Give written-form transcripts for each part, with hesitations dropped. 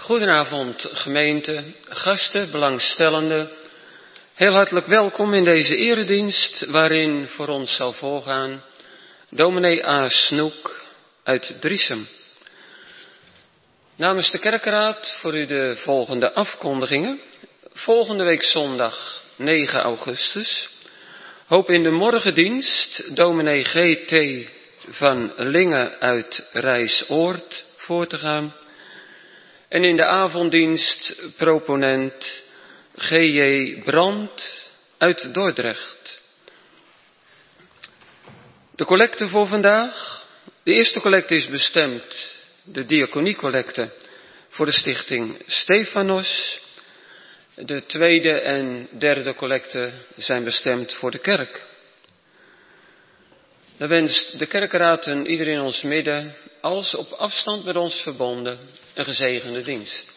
Goedenavond gemeente, gasten, belangstellenden. Heel hartelijk welkom in deze eredienst waarin voor ons zal voorgaan dominee A. Snoek uit Driesem. Namens de kerkenraad voor u de volgende afkondigingen. Volgende week zondag 9 augustus. Hoop in de morgendienst dominee G.T. van Lingen uit Rijsoord voor te gaan. En in de avonddienst proponent G.J. Brandt uit Dordrecht. De collecte voor vandaag. De eerste collecte is bestemd, de diaconiecollecte, voor de stichting Stefanos. De tweede en derde collecte zijn bestemd voor de kerk. Dan wenst de kerkenraad en iedereen in ons midden, als op afstand met ons verbonden, een gezegende dienst.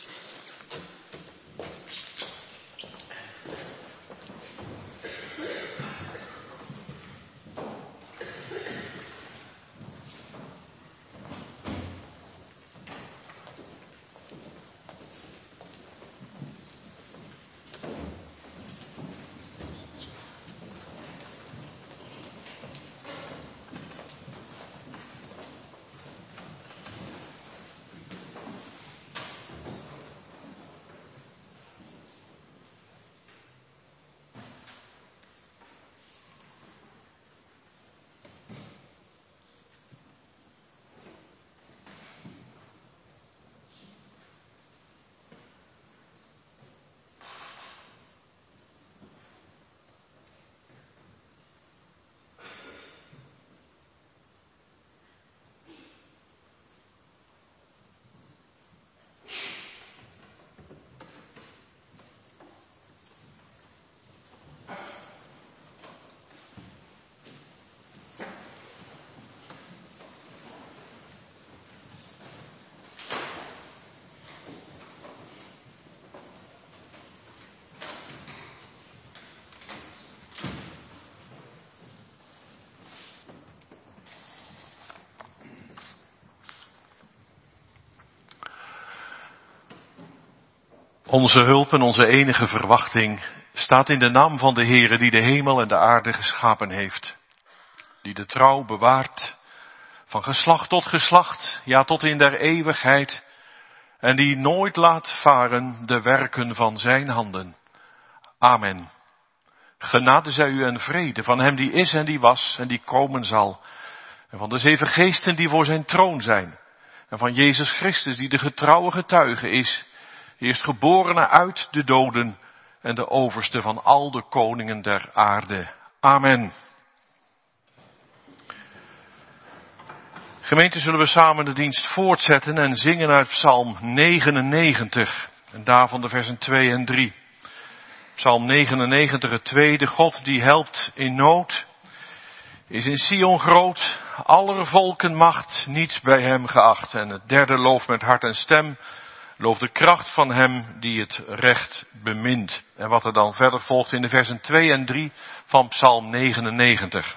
Onze hulp en onze enige verwachting staat in de naam van de Heere die de hemel en de aarde geschapen heeft. Die de trouw bewaart van geslacht tot geslacht, ja tot in der eeuwigheid. En die nooit laat varen de werken van zijn handen. Amen. Genade zij u en vrede van hem die is en die was en die komen zal. En van de 7 geesten die voor zijn troon zijn. En van Jezus Christus die de getrouwe getuige is. Eerstgeborene uit de doden en de overste van al de koningen der aarde. Amen. Gemeente, zullen we samen de dienst voortzetten en zingen uit Psalm 99. En daarvan de versen 2 en 3. Psalm 99, het tweede. God die helpt in nood, is in Sion groot, aller volken macht, niets bij hem geacht. En het derde loof met hart en stem. Loof de kracht van hem die het recht bemint. En wat er dan verder volgt in de versen 2 en 3 van Psalm 99.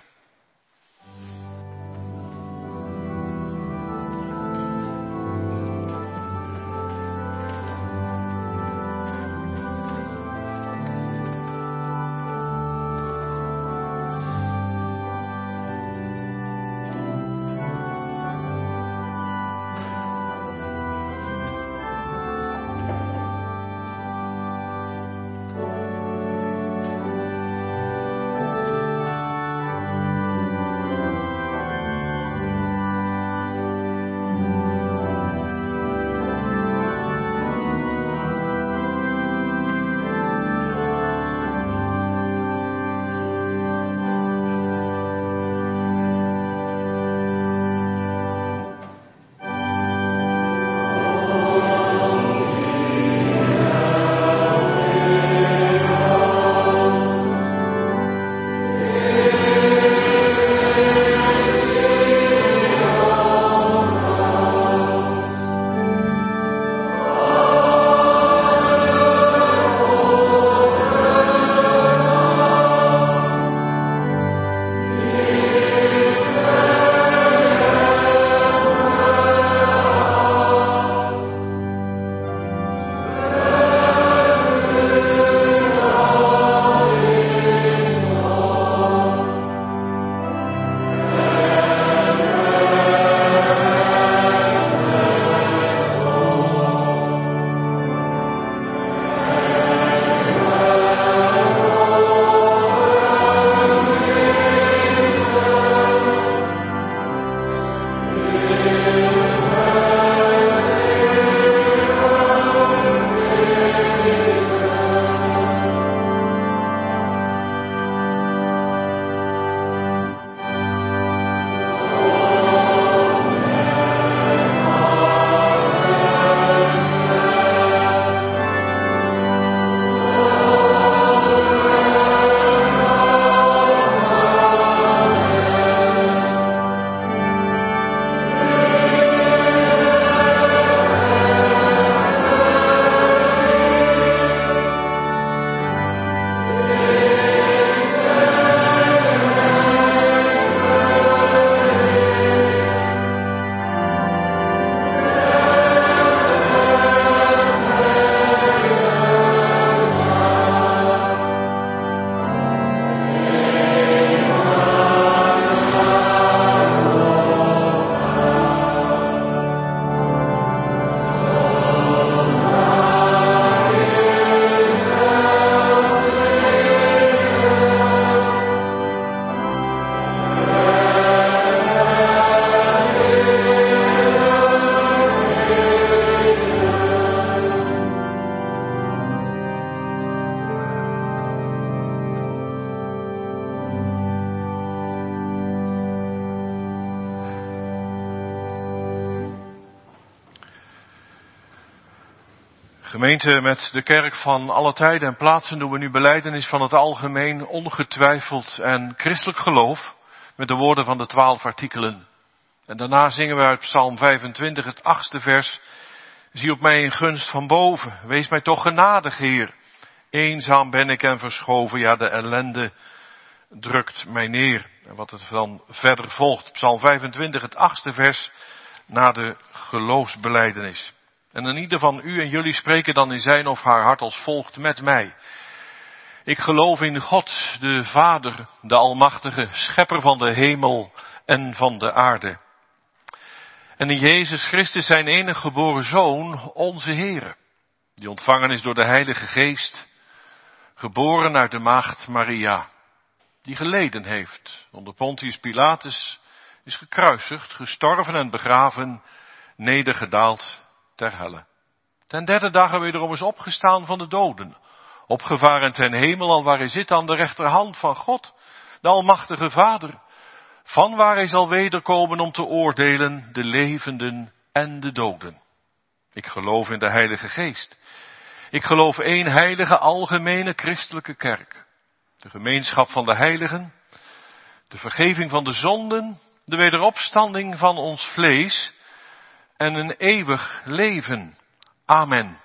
Gemeente, met de kerk van alle tijden en plaatsen doen we nu belijdenis van het algemeen, ongetwijfeld en christelijk geloof met de woorden van de 12 artikelen. En daarna zingen we uit Psalm 25, het 8e vers. Zie op mij in gunst van boven, wees mij toch genadig, Heer. Eenzaam ben ik en verschoven, ja, de ellende drukt mij neer. En wat het dan verder volgt, Psalm 25, het 8e vers, na de geloofsbelijdenis. En in ieder van u en jullie spreken dan in zijn of haar hart als volgt met mij. Ik geloof in God, de Vader, de Almachtige, schepper van de hemel en van de aarde. En in Jezus Christus zijn enige geboren Zoon, onze Heere, die ontvangen is door de Heilige Geest, geboren uit de maagd Maria, die geleden heeft onder Pontius Pilatus, is gekruisigd, gestorven en begraven, nedergedaald ter helle. Ten derde dag wederom is opgestaan van de doden, opgevaren ten hemel, alwaar hij zit aan de rechterhand van God, de Almachtige Vader, vanwaar hij zal wederkomen om te oordelen de levenden en de doden. Ik geloof in de Heilige Geest. Ik geloof één heilige, algemene christelijke kerk. De gemeenschap van de heiligen, de vergeving van de zonden, de wederopstanding van ons vlees en een eeuwig leven. Amen.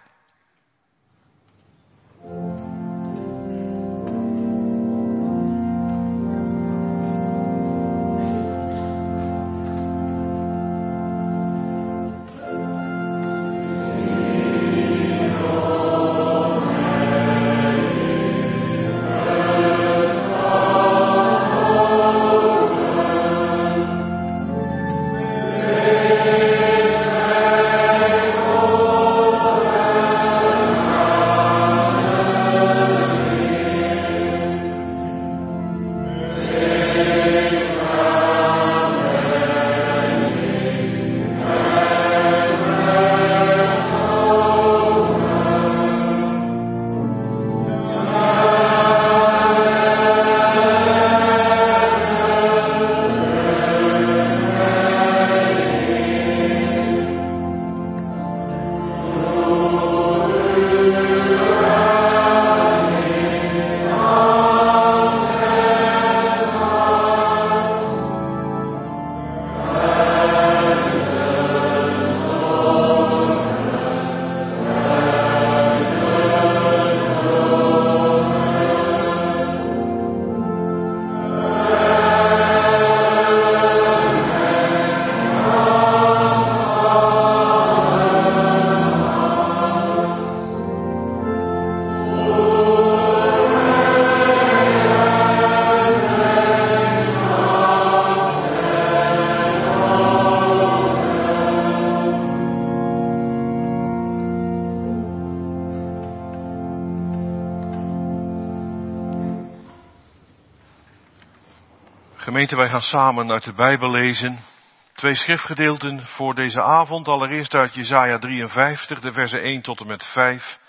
Gemeente, wij gaan samen uit de Bijbel lezen. 2 schriftgedeelten voor deze avond. Allereerst uit Jesaja 53, de versen 1 tot en met 5.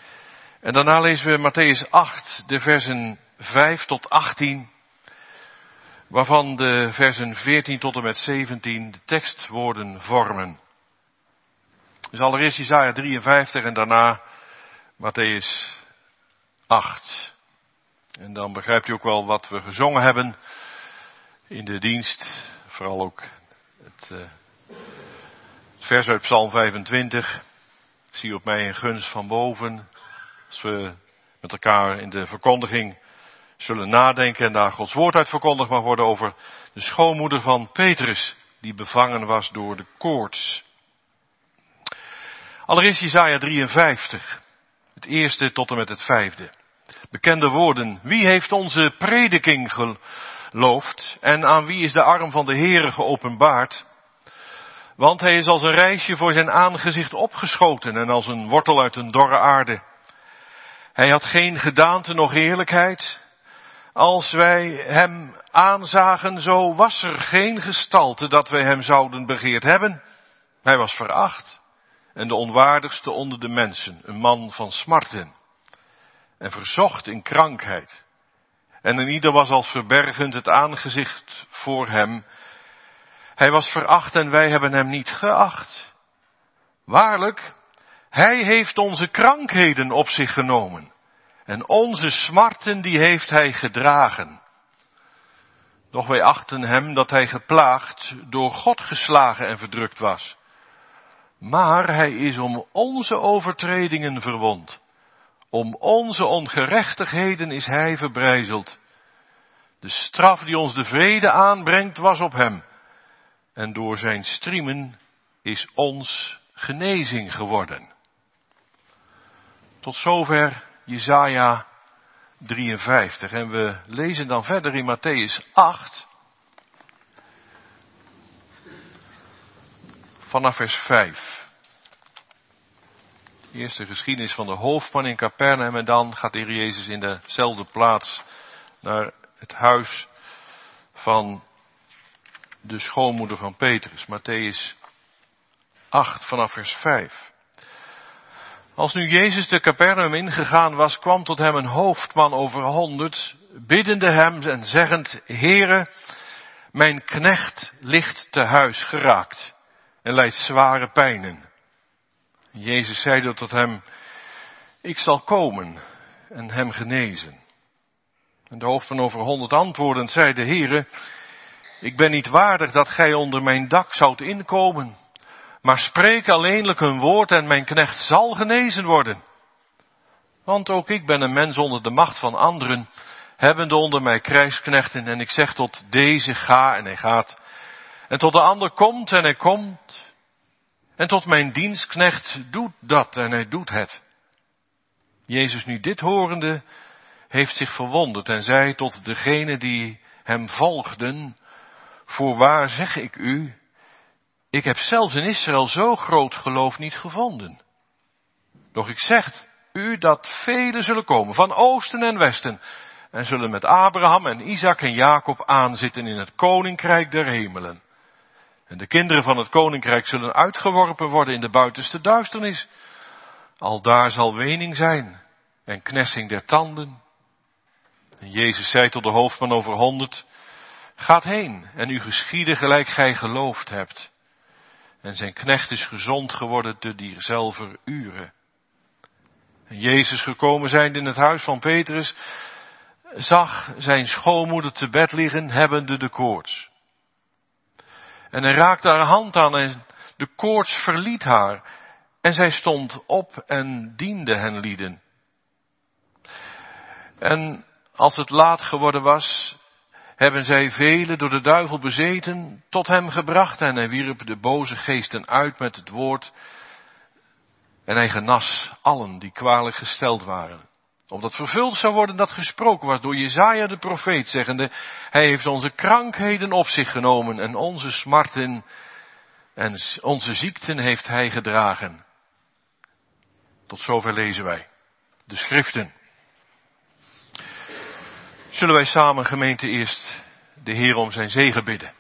En daarna lezen we Matthäus 8, de versen 5 tot 18. Waarvan de versen 14 tot en met 17 de tekstwoorden vormen. Dus allereerst Jesaja 53 en daarna Matthäus 8. En dan begrijpt u ook wel wat we gezongen hebben in de dienst. Vooral ook het vers uit Psalm 25. Zie op mij in gunst van boven. Als we met elkaar in de verkondiging zullen nadenken en daar Gods woord uit verkondigd mag worden over de schoonmoeder van Petrus, die bevangen was door de koorts. Allereerst Jesaja 53, het eerste tot en met het 5e. Bekende woorden. Wie heeft onze prediking geloofd en aan wie is de arm van de Heere geopenbaard? Want hij is als een rijsje voor zijn aangezicht opgeschoten en als een wortel uit een dorre aarde. Hij had geen gedaante noch heerlijkheid. Als wij hem aanzagen, zo was er geen gestalte dat wij hem zouden begeerd hebben. Hij was veracht en de onwaardigste onder de mensen, een man van smarten en verzocht in krankheid. En een ieder was als verbergend het aangezicht voor hem. Hij was veracht en wij hebben hem niet geacht. Waarlijk, Hij heeft onze krankheden op zich genomen. En onze smarten die heeft hij gedragen. Doch wij achten hem dat hij geplaagd, door God geslagen en verdrukt was. Maar hij is om onze overtredingen verwond. Om onze ongerechtigheden is hij verbrijzeld. De straf die ons de vrede aanbrengt was op hem. En door zijn striemen is ons genezing geworden. Tot zover Jesaja 53. En we lezen dan verder in Mattheüs 8. Vanaf vers 5. Eerst de geschiedenis van de hoofdman in Capernaum en dan gaat de Heer Jezus in dezelfde plaats naar het huis van de schoonmoeder van Petrus. Mattheüs 8 vanaf vers 5. Als nu Jezus de Capernaum ingegaan was, kwam tot hem een hoofdman over 100, biddende hem en zeggend, Heere, mijn knecht ligt te huis geraakt en lijdt zware pijnen. Jezus zeide tot hem, ik zal komen en hem genezen. En de hoofdman over 100 antwoordend zeide, Heere, ik ben niet waardig dat gij onder mijn dak zoudt inkomen, maar spreek alleenlijk een woord en mijn knecht zal genezen worden. Want ook ik ben een mens onder de macht van anderen, hebbende onder mij krijgsknechten, en ik zeg tot deze ga en hij gaat, en tot de ander komt en hij komt, en tot mijn dienstknecht doet dat en hij doet het. Jezus nu dit horende, heeft zich verwonderd en zei tot degenen die hem volgden, voorwaar zeg ik u, ik heb zelfs in Israël zo groot geloof niet gevonden. Doch ik zeg u dat velen zullen komen, van oosten en westen, en zullen met Abraham en Isaac en Jacob aanzitten in het koninkrijk der hemelen. En de kinderen van het koninkrijk zullen uitgeworpen worden in de buitenste duisternis. Aldaar zal wening zijn en knessing der tanden. En Jezus zei tot de hoofdman over 100, gaat heen en u geschieden gelijk gij geloofd hebt. En zijn knecht is gezond geworden te diezelfde uren. En Jezus gekomen zijnde in het huis van Petrus, zag zijn schoonmoeder te bed liggen, hebbende de koorts. En hij raakte haar hand aan en de koorts verliet haar. En zij stond op en diende hen lieden. En als het laat geworden was, hebben zij velen door de duivel bezeten tot hem gebracht. En hij wierp de boze geesten uit met het woord. En hij genas allen die kwalijk gesteld waren. Opdat vervuld zou worden dat gesproken was door Jesaja de profeet, zeggende, hij heeft onze krankheden op zich genomen en onze smarten en onze ziekten heeft hij gedragen. Tot zover lezen wij de schriften. Zullen wij samen, gemeente, eerst de Heer om zijn zegen bidden.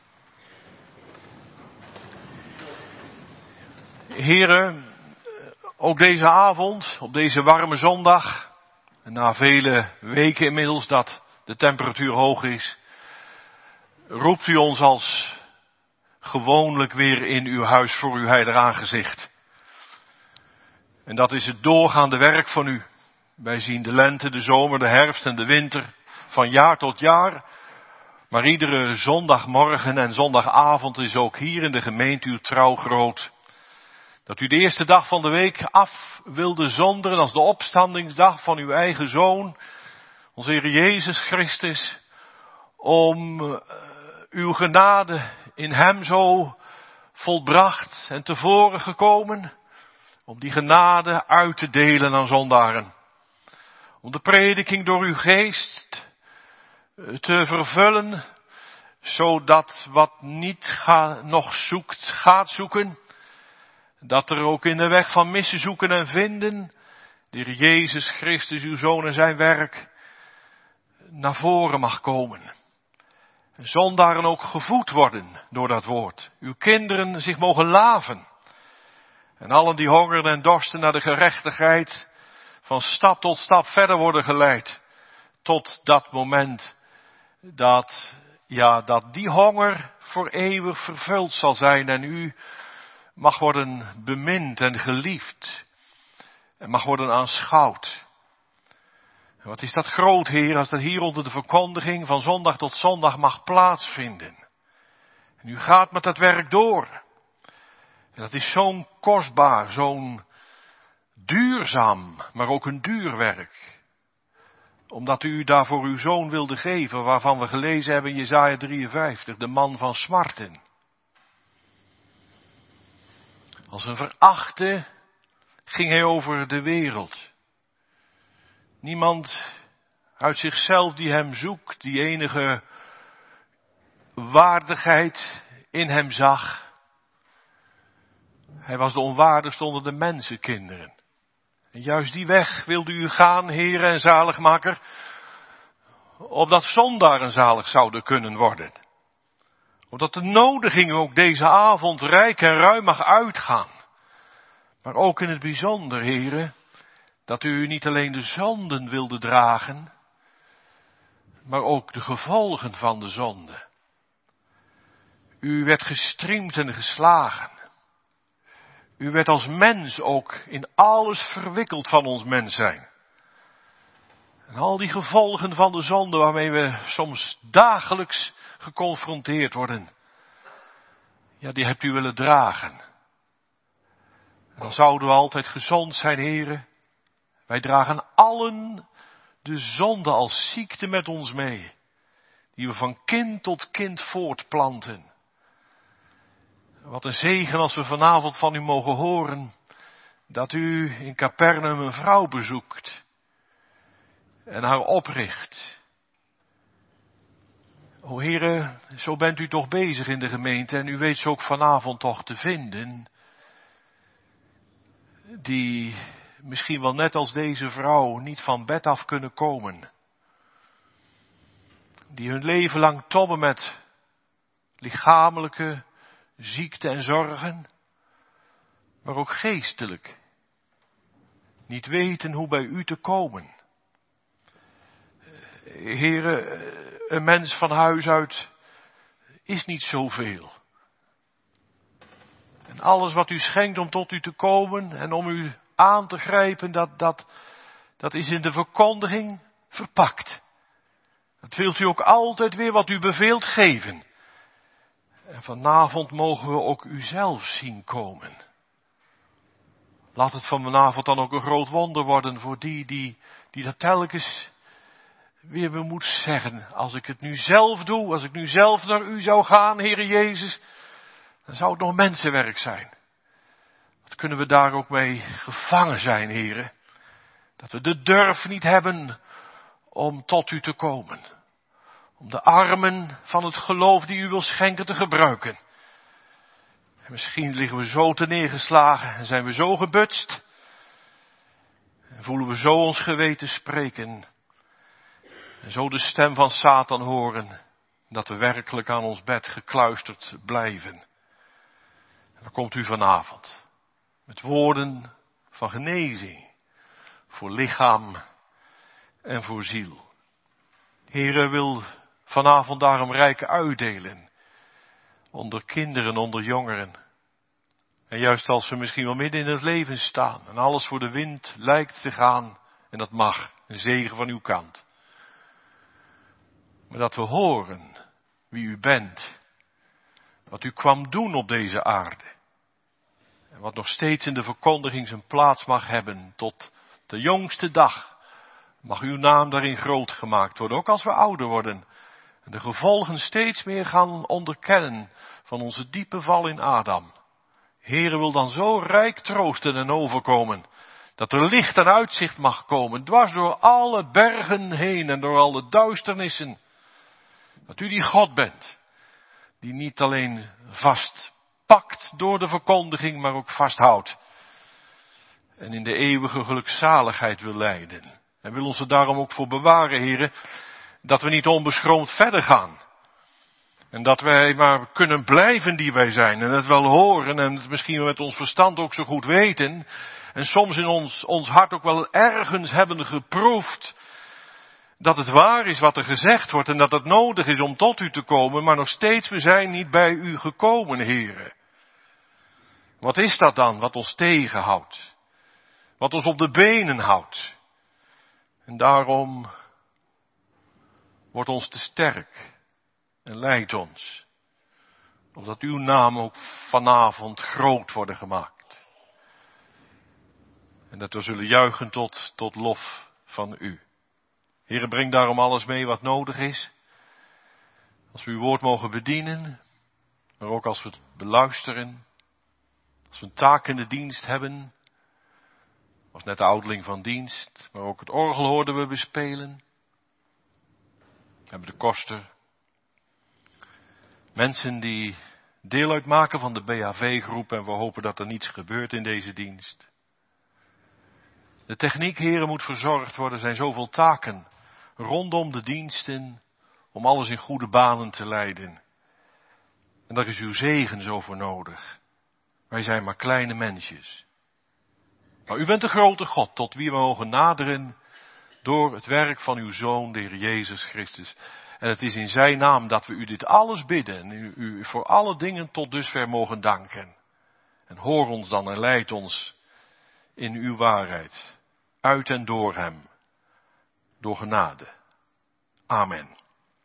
Heere, ook deze avond, op deze warme zondag, en na vele weken inmiddels dat de temperatuur hoog is, roept u ons als gewoonlijk weer in uw huis voor uw heilig aangezicht. En dat is het doorgaande werk van u. Wij zien de lente, de zomer, de herfst en de winter van jaar tot jaar. Maar iedere zondagmorgen en zondagavond is ook hier in de gemeente uw trouw groot. Dat u de eerste dag van de week af wilde zonderen als de opstandingsdag van uw eigen Zoon, onze Heer Jezus Christus, om uw genade in hem zo volbracht en tevoren gekomen, om die genade uit te delen aan zondaren. Om de prediking door uw geest te vervullen, zodat wat niet nog zoekt, gaat zoeken. Dat er ook in de weg van missen, zoeken en vinden, de Heer Jezus Christus, uw Zoon en zijn werk, naar voren mag komen. En zondaren ook gevoed worden door dat woord. Uw kinderen zich mogen laven. En allen die hongeren en dorsten naar de gerechtigheid, van stap tot stap verder worden geleid. Tot dat moment dat die honger voor eeuwig vervuld zal zijn en u mag worden bemind en geliefd. En mag worden aanschouwd. En wat is dat groot, Heer, als dat hier onder de verkondiging van zondag tot zondag mag plaatsvinden. En u gaat met dat werk door. En dat is zo'n kostbaar, zo'n duurzaam, maar ook een duur werk. Omdat u daarvoor uw zoon wilde geven, waarvan we gelezen hebben in Jesaja 53, de man van smarten. Als een verachte ging hij over de wereld. Niemand uit zichzelf die hem zoekt, die enige waardigheid in hem zag. Hij was de onwaardigste onder de mensenkinderen. En juist die weg wilde u gaan, Heere en zaligmaker, opdat zondaren zalig zouden kunnen worden. Opdat de nodiging ook deze avond rijk en ruim mag uitgaan. Maar ook in het bijzonder, Heere, dat u niet alleen de zonden wilde dragen, maar ook de gevolgen van de zonde. U werd gestriemd en geslagen. U werd als mens ook in alles verwikkeld van ons mens zijn. En al die gevolgen van de zonde waarmee we soms dagelijks geconfronteerd worden, ja, die hebt u willen dragen. En dan zouden we altijd gezond zijn, Heere. Wij dragen allen de zonde als ziekte met ons mee, die we van kind tot kind voortplanten. Wat een zegen als we vanavond van u mogen horen dat u in Capernaum een vrouw bezoekt en haar opricht. O Heere, zo bent u toch bezig in de gemeente en u weet ze ook vanavond toch te vinden, die misschien wel net als deze vrouw niet van bed af kunnen komen. Die hun leven lang tobben met lichamelijke ziekte en zorgen, maar ook geestelijk. Niet weten hoe bij u te komen. Heere, een mens van huis uit is niet zoveel. En alles wat u schenkt om tot u te komen en om u aan te grijpen, dat is in de verkondiging verpakt. Dat wilt u ook altijd weer wat u beveelt geven. En vanavond mogen we ook u zelf zien komen. Laat het van vanavond dan ook een groot wonder worden voor die dat telkens weer weer moet zeggen. Als ik het nu zelf doe, als ik nu zelf naar u zou gaan, Heere Jezus, dan zou het nog mensenwerk zijn. Wat kunnen we daar ook mee gevangen zijn, Heere? Dat we de durf niet hebben om tot u te komen. Om de armen van het geloof die u wil schenken te gebruiken. En misschien liggen we zo te neergeslagen en zijn we zo gebutst. En voelen we zo ons geweten spreken. En zo de stem van Satan horen. Dat we werkelijk aan ons bed gekluisterd blijven. En dan komt u vanavond. Met woorden van genezing. Voor lichaam en voor ziel. Heere wil vanavond daarom rijk uitdelen. Onder kinderen, onder jongeren. En juist als ze misschien wel midden in het leven staan. En alles voor de wind lijkt te gaan. En dat mag. Een zegen van uw kant. Maar dat we horen wie u bent. Wat u kwam doen op deze aarde. En wat nog steeds in de verkondiging zijn plaats mag hebben. Tot de jongste dag. Mag uw naam daarin groot gemaakt worden. Ook als we ouder worden. En de gevolgen steeds meer gaan onderkennen van onze diepe val in Adam. Heere wil dan zo rijk troosten en overkomen. Dat er licht en uitzicht mag komen. Dwars door alle bergen heen en door alle duisternissen. Dat u die God bent. Die niet alleen vastpakt door de verkondiging, maar ook vasthoudt. En in de eeuwige gelukzaligheid wil leiden. En wil ons er daarom ook voor bewaren, Heere. Dat we niet onbeschroomd verder gaan. En dat wij maar kunnen blijven die wij zijn. En het wel horen en het misschien met ons verstand ook zo goed weten. En soms in ons hart ook wel ergens hebben geproefd. Dat het waar is wat er gezegd wordt en dat het nodig is om tot u te komen. Maar nog steeds, we zijn niet bij u gekomen, Heere. Wat is dat dan wat ons tegenhoudt? Wat ons op de benen houdt? En daarom wordt ons te sterk en leidt ons. Opdat uw naam ook vanavond groot worden gemaakt. En dat we zullen juichen tot lof van u. Heere, breng daarom alles mee wat nodig is. Als we uw woord mogen bedienen, maar ook als we het beluisteren. Als we een taak in de dienst hebben. Was net de ouderling van dienst, maar ook het orgel hoorden we bespelen. We hebben de koster. Mensen die deel uitmaken van de BHV-groep en we hopen dat er niets gebeurt in deze dienst. De techniek, heren, moet verzorgd worden. Er zijn zoveel taken rondom de diensten om alles in goede banen te leiden. En daar is uw zegen zo voor nodig. Wij zijn maar kleine mensjes. Maar u bent de grote God tot wie we mogen naderen door het werk van uw Zoon, de Heer Jezus Christus. En het is in zijn naam dat we u dit alles bidden en u voor alle dingen tot dusver mogen danken. En hoor ons dan en leid ons in uw waarheid, uit en door hem, door genade. Amen.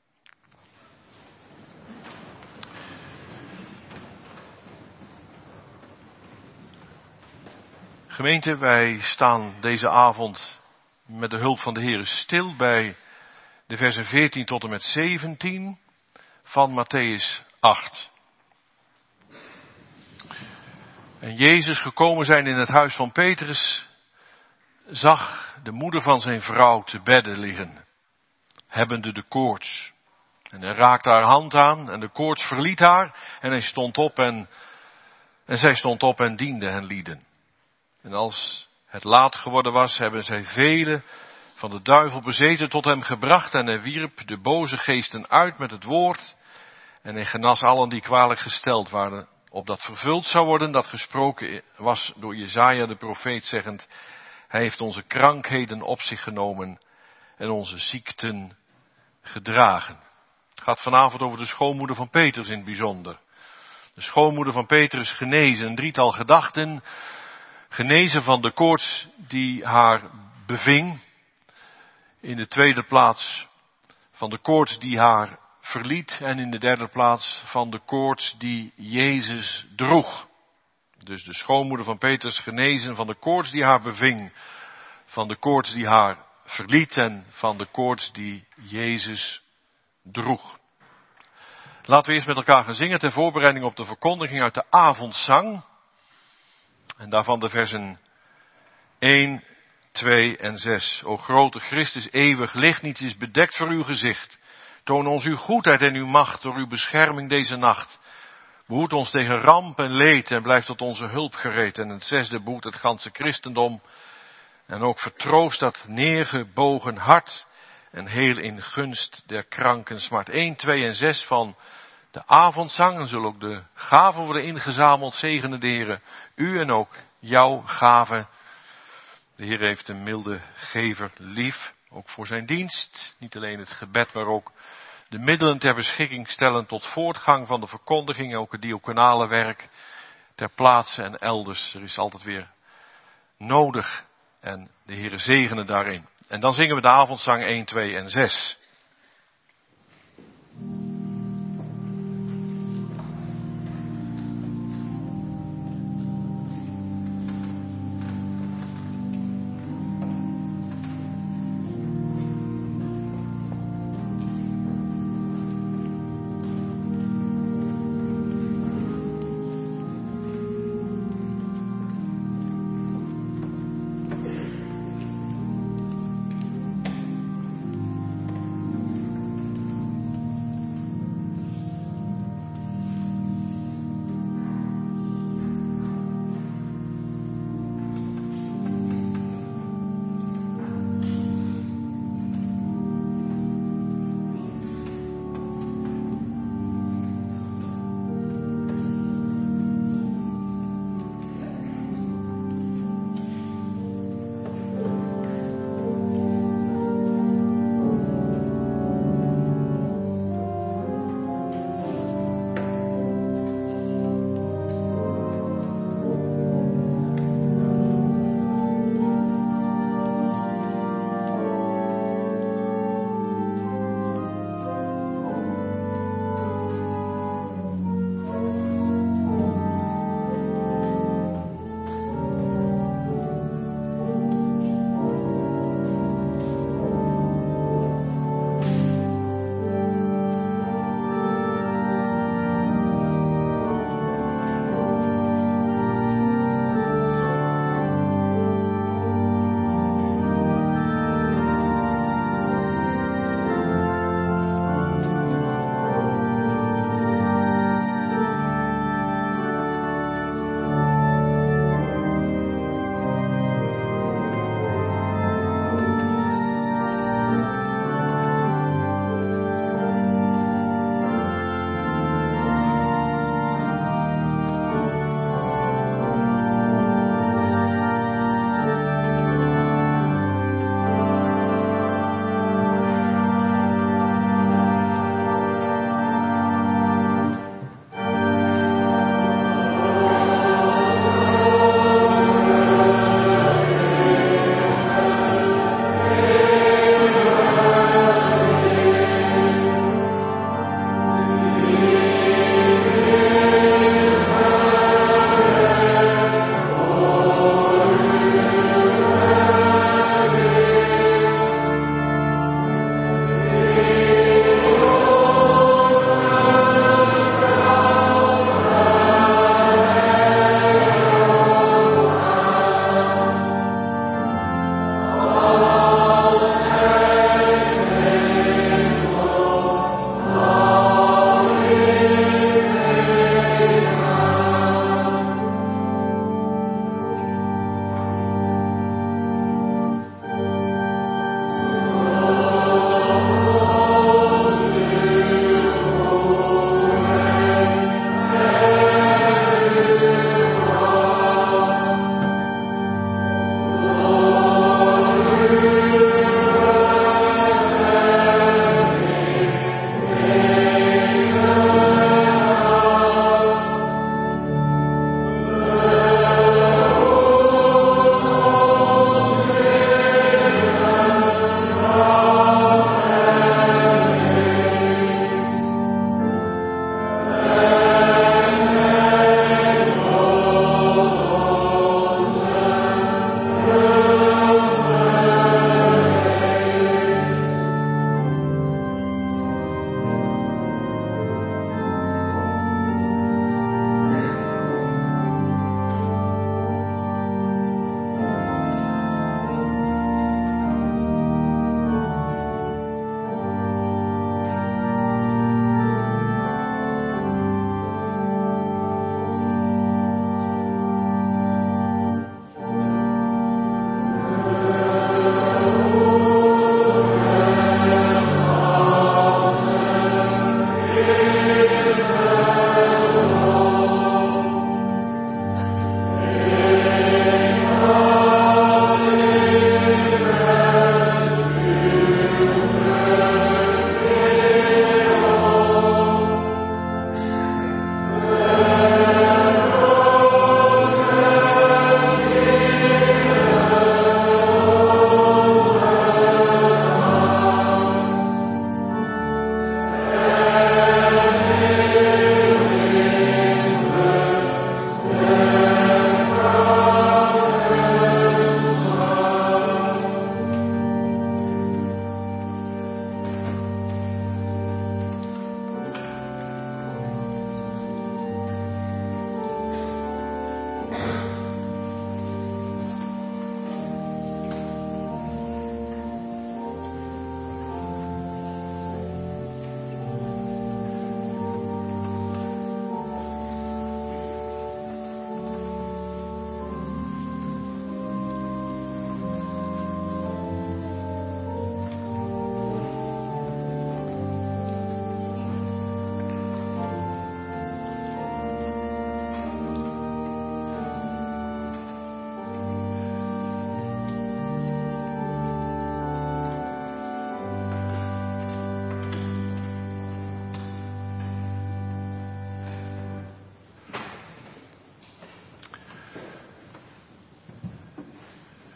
Gemeente, wij staan deze avond met de hulp van de Heer stil bij de versen 14 tot en met 17 van Mattheüs 8. En Jezus gekomen zijn in het huis van Petrus, zag de moeder van zijn vrouw te bedde liggen, hebbende de koorts. En hij raakte haar hand aan en de koorts verliet haar en hij stond op en zij stond op en diende hen lieden. En als het laat geworden was, hebben zij velen van de duivel bezeten tot hem gebracht en hij wierp de boze geesten uit met het woord en hij genas allen die kwalijk gesteld waren, opdat vervuld zou worden dat gesproken was door Jesaja de profeet zeggend, hij heeft onze krankheden op zich genomen en onze ziekten gedragen. Het gaat vanavond over de schoonmoeder van Petrus in het bijzonder. De schoonmoeder van Petrus genezen, een drietal gedachten. Genezen van de koorts die haar beving. In de tweede plaats van de koorts die haar verliet. En in de derde plaats van de koorts die Jezus droeg. Dus de schoonmoeder van Petrus genezen van de koorts die haar beving. Van de koorts die haar verliet en van de koorts die Jezus droeg. Laten we eerst met elkaar gaan zingen ter voorbereiding op de verkondiging uit de avondzang. En daarvan de versen 1, 2 en 6. O grote Christus, eeuwig licht, niets is bedekt voor uw gezicht. Toon ons uw goedheid en uw macht door uw bescherming deze nacht. Behoed ons tegen ramp en leed en blijf tot onze hulp gereed. En het zesde, behoed het ganse christendom. En ook vertroost dat neergebogen hart en heel in gunst der kranken smart. 1, 2 en 6 van de avondzang. En zullen ook de gaven worden ingezameld. Zegene de Heer u en ook jouw gaven. De Heer heeft een milde gever lief. Ook voor zijn dienst. Niet alleen het gebed, maar ook de middelen ter beschikking stellen tot voortgang van de verkondiging. Ook het diaconale werk ter plaatse en elders. Er is altijd weer nodig. En de Heer zegene daarin. En dan zingen we de avondzang 1, 2 en 6.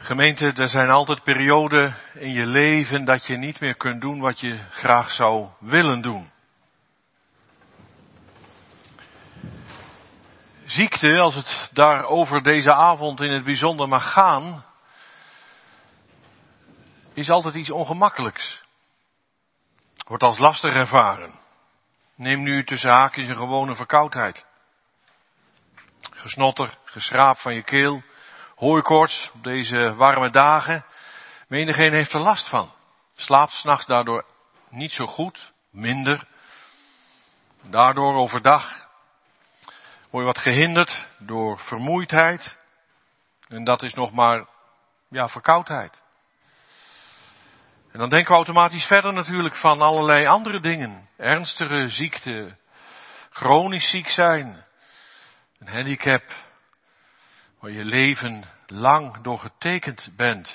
Gemeente, er zijn altijd perioden in je leven dat je niet meer kunt doen wat je graag zou willen doen. Ziekte, als het daarover deze avond in het bijzonder mag gaan, is altijd iets ongemakkelijks. Wordt als lastig ervaren. Neem nu tussen haakjes een gewone verkoudheid. Gesnotter, geschraap van je keel, hooikoorts op deze warme dagen. Menigeen heeft er last van. Slaapt 's nachts daardoor niet zo goed, minder. Daardoor overdag word je wat gehinderd door vermoeidheid. En dat is nog maar, verkoudheid. En dan denken we automatisch verder natuurlijk van allerlei andere dingen. Ernstige ziekte, chronisch ziek zijn, een handicap, waar je leven lang door getekend bent.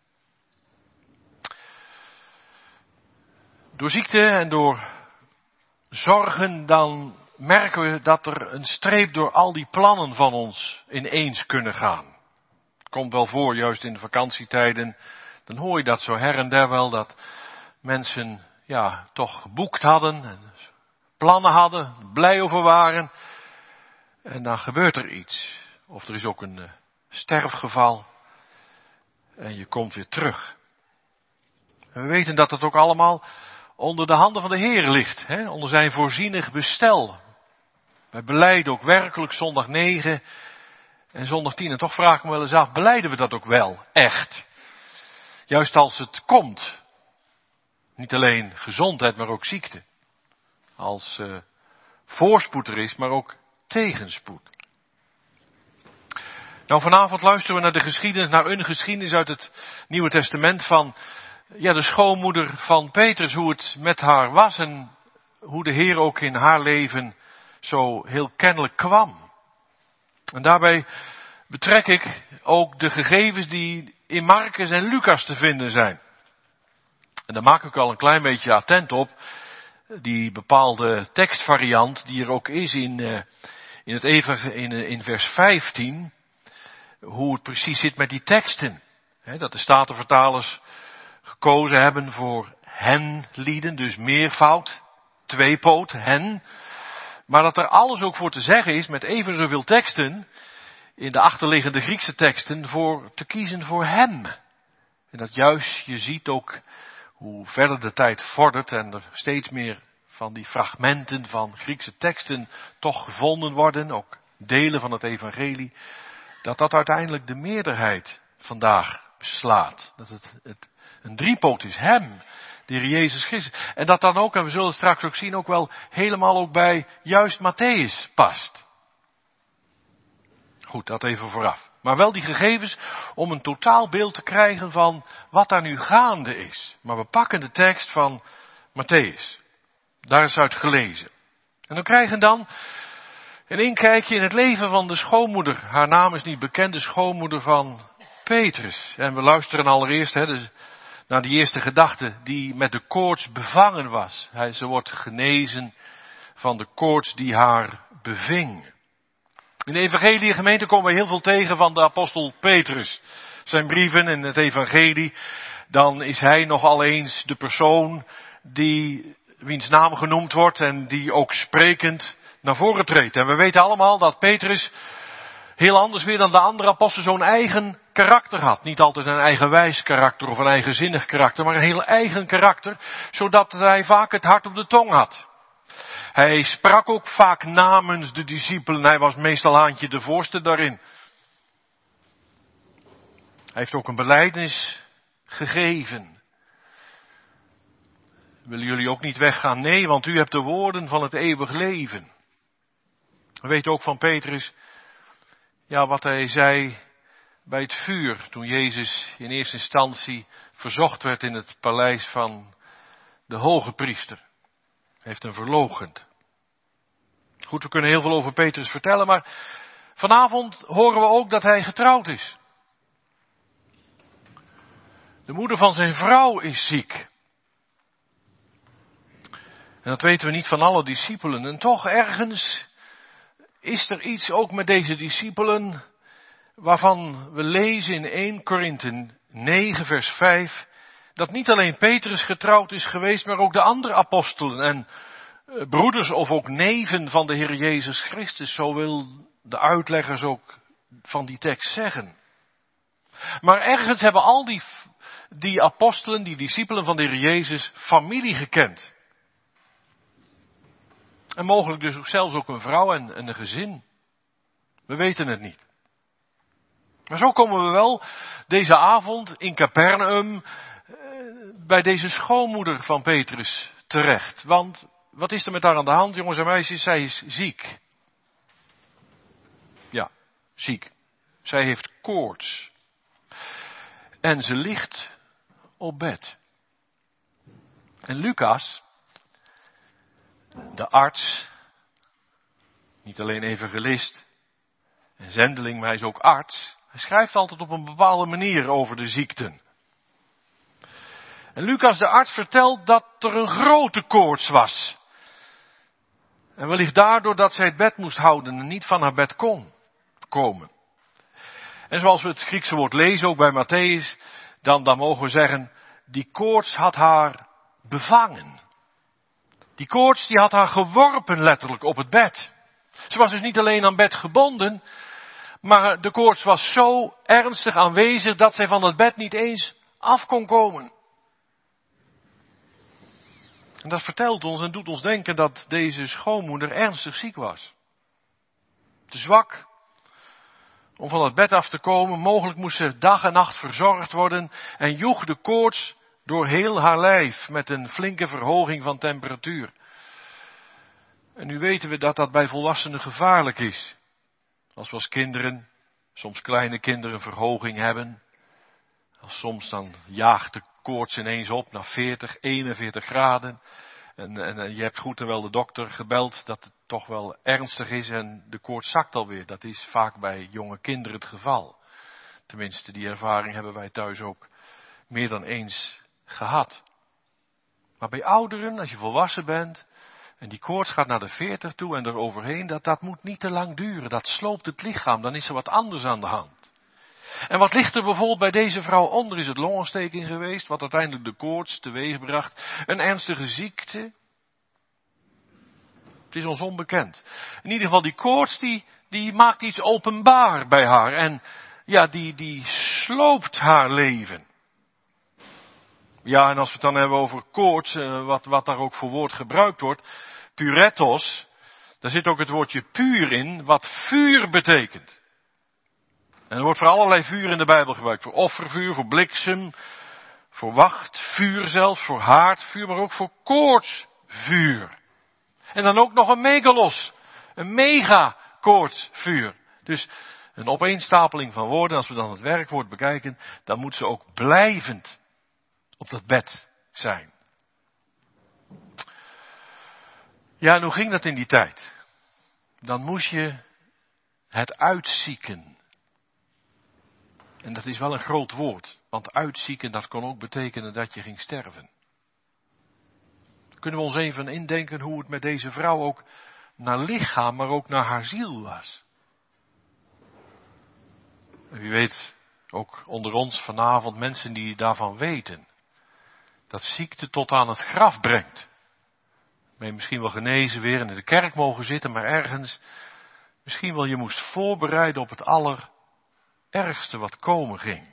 Door ziekte en door zorgen dan merken we dat er een streep door al die plannen van ons ineens kunnen gaan. Het komt wel voor, juist in de vakantietijden, dan hoor je dat zo her en der wel, dat mensen toch geboekt hadden, en plannen hadden, blij over waren. En dan gebeurt er iets. Of er is ook een sterfgeval. En je komt weer terug. En we weten dat het ook allemaal onder de handen van de Heer ligt. Onder zijn voorzienig bestel. Wij belijden ook werkelijk zondag 9 en zondag 10. En toch vraag ik me wel eens af, belijden we dat ook wel? Echt? Juist als het komt. Niet alleen gezondheid, maar ook ziekte. Als voorspoed er is, maar ook tegenspoed. Nou, vanavond luisteren we naar een geschiedenis uit het Nieuwe Testament van de schoonmoeder van Petrus, hoe het met haar was en hoe de Heer ook in haar leven zo heel kennelijk kwam. En daarbij betrek ik ook de gegevens die in Marcus en Lucas te vinden zijn. En daar maak ik al een klein beetje attent op, die bepaalde tekstvariant die er ook is in vers 15, hoe het precies zit met die teksten. Dat de Statenvertalers gekozen hebben voor hen-lieden, dus meervoud, tweepoot, hen. Maar dat er alles ook voor te zeggen is, met even zoveel teksten, in de achterliggende Griekse teksten, voor te kiezen voor hem. En dat juist, je ziet ook hoe verder de tijd vordert en er steeds meer van die fragmenten van Griekse teksten toch gevonden worden, ook delen van het evangelie, dat uiteindelijk de meerderheid vandaag beslaat. Dat het een driepoot is, hem, de Heer Jezus Christus. En dat dan ook, en we zullen het straks ook zien, ook wel helemaal ook bij juist Matthäus past. Goed, dat even vooraf. Maar wel die gegevens om een totaalbeeld te krijgen van wat daar nu gaande is. Maar we pakken de tekst van Matthäus. Daar is uit gelezen. En we krijgen dan een inkijkje in het leven van de schoonmoeder. Haar naam is niet bekend, de schoonmoeder van Petrus. En we luisteren allereerst naar die eerste gedachte die met de koorts bevangen was. Ze wordt genezen van de koorts die haar beving. In de evangelie gemeente komen we heel veel tegen van de apostel Petrus. Zijn brieven in het evangelie, dan is hij nogal eens de persoon wiens naam genoemd wordt en die ook sprekend naar voren treedt. En we weten allemaal dat Petrus heel anders weer dan de andere apostelen zo'n eigen karakter had. Niet altijd een eigenwijs karakter of een eigenzinnig karakter, maar een heel eigen karakter, zodat hij vaak het hart op de tong had. Hij sprak ook vaak namens de discipelen. Hij was meestal haantje de voorste daarin. Hij heeft ook een belijdenis gegeven. Willen jullie ook niet weggaan? Nee, want u hebt de woorden van het eeuwig leven. We weten ook van Petrus, wat hij zei bij het vuur, toen Jezus in eerste instantie verzocht werd in het paleis van de hoge priester. Hij heeft hem verloochend. Goed, we kunnen heel veel over Petrus vertellen, maar vanavond horen we ook dat hij getrouwd is. De moeder van zijn vrouw is ziek. En dat weten we niet van alle discipelen. En toch ergens is er iets ook met deze discipelen waarvan we lezen in 1 Korinthe 9 vers 5, dat niet alleen Petrus getrouwd is geweest, maar ook de andere apostelen en broeders of ook neven van de Heer Jezus Christus. Zo wil de uitleggers ook van die tekst zeggen. Maar ergens hebben al die apostelen, die discipelen van de Heer Jezus, familie gekend. En mogelijk dus ook zelfs ook een vrouw en een gezin. We weten het niet. Maar zo komen we wel deze avond in Capernaum bij deze schoonmoeder van Petrus terecht. Want wat is er met haar aan de hand, jongens en meisjes? Zij is ziek. Ja, ziek. Zij heeft koorts. En ze ligt op bed. En Lucas, de arts, niet alleen evangelist en zendeling, maar hij is ook arts. Hij schrijft altijd op een bepaalde manier over de ziekten. En Lucas, de arts, vertelt dat er een grote koorts was. En wellicht daardoor dat zij het bed moest houden en niet van haar bed kon komen. En zoals we het Griekse woord lezen, ook bij Matthäus, dan mogen we zeggen, die koorts had haar bevangen. Die koorts die had haar geworpen letterlijk op het bed. Ze was dus niet alleen aan bed gebonden, maar de koorts was zo ernstig aanwezig dat zij van het bed niet eens af kon komen. En dat vertelt ons en doet ons denken dat deze schoonmoeder ernstig ziek was. Te zwak om van het bed af te komen. Mogelijk moest ze dag en nacht verzorgd worden en joeg de koorts door heel haar lijf met een flinke verhoging van temperatuur. En nu weten we dat dat bij volwassenen gevaarlijk is. Als we als kinderen, soms kleine kinderen, een verhoging hebben. Als soms dan jaagt de koorts ineens op naar 40, 41 graden. En je hebt goed en wel de dokter gebeld dat het toch wel ernstig is en de koorts zakt alweer. Dat is vaak bij jonge kinderen het geval. Tenminste, die ervaring hebben wij thuis ook meer dan eens gehad. Maar bij ouderen, als je volwassen bent en die koorts gaat naar de 40 toe en eroverheen, dat moet niet te lang duren. Dat sloopt het lichaam, dan is er wat anders aan de hand. En wat ligt er bijvoorbeeld bij deze vrouw onder? Is het longontsteking geweest, wat uiteindelijk de koorts teweegbracht? Een ernstige ziekte? Het is ons onbekend. In ieder geval, die koorts die maakt iets openbaar bij haar. En ja, die sloopt haar leven. Ja, en als we het dan hebben over koorts, wat daar ook voor woord gebruikt wordt, puretos, daar zit ook het woordje puur in, wat vuur betekent. En er wordt voor allerlei vuur in de Bijbel gebruikt. Voor offervuur, voor bliksem, voor wachtvuur zelfs, voor haardvuur, maar ook voor koortsvuur. En dan ook nog een megalos, een megakoortsvuur. Dus een opeenstapeling van woorden, als we dan het werkwoord bekijken, dan moet ze ook blijvend op dat bed zijn. Ja, en hoe ging dat in die tijd? Dan moest je het uitzieken. En dat is wel een groot woord, want uitzieken, dat kon ook betekenen dat je ging sterven. Kunnen we ons even indenken hoe het met deze vrouw ook naar lichaam, maar ook naar haar ziel was. En wie weet, ook onder ons vanavond mensen die daarvan weten. Dat ziekte tot aan het graf brengt. Ben je misschien wel genezen weer en in de kerk mogen zitten, maar ergens misschien wel je moest voorbereiden op het allerergste wat komen ging.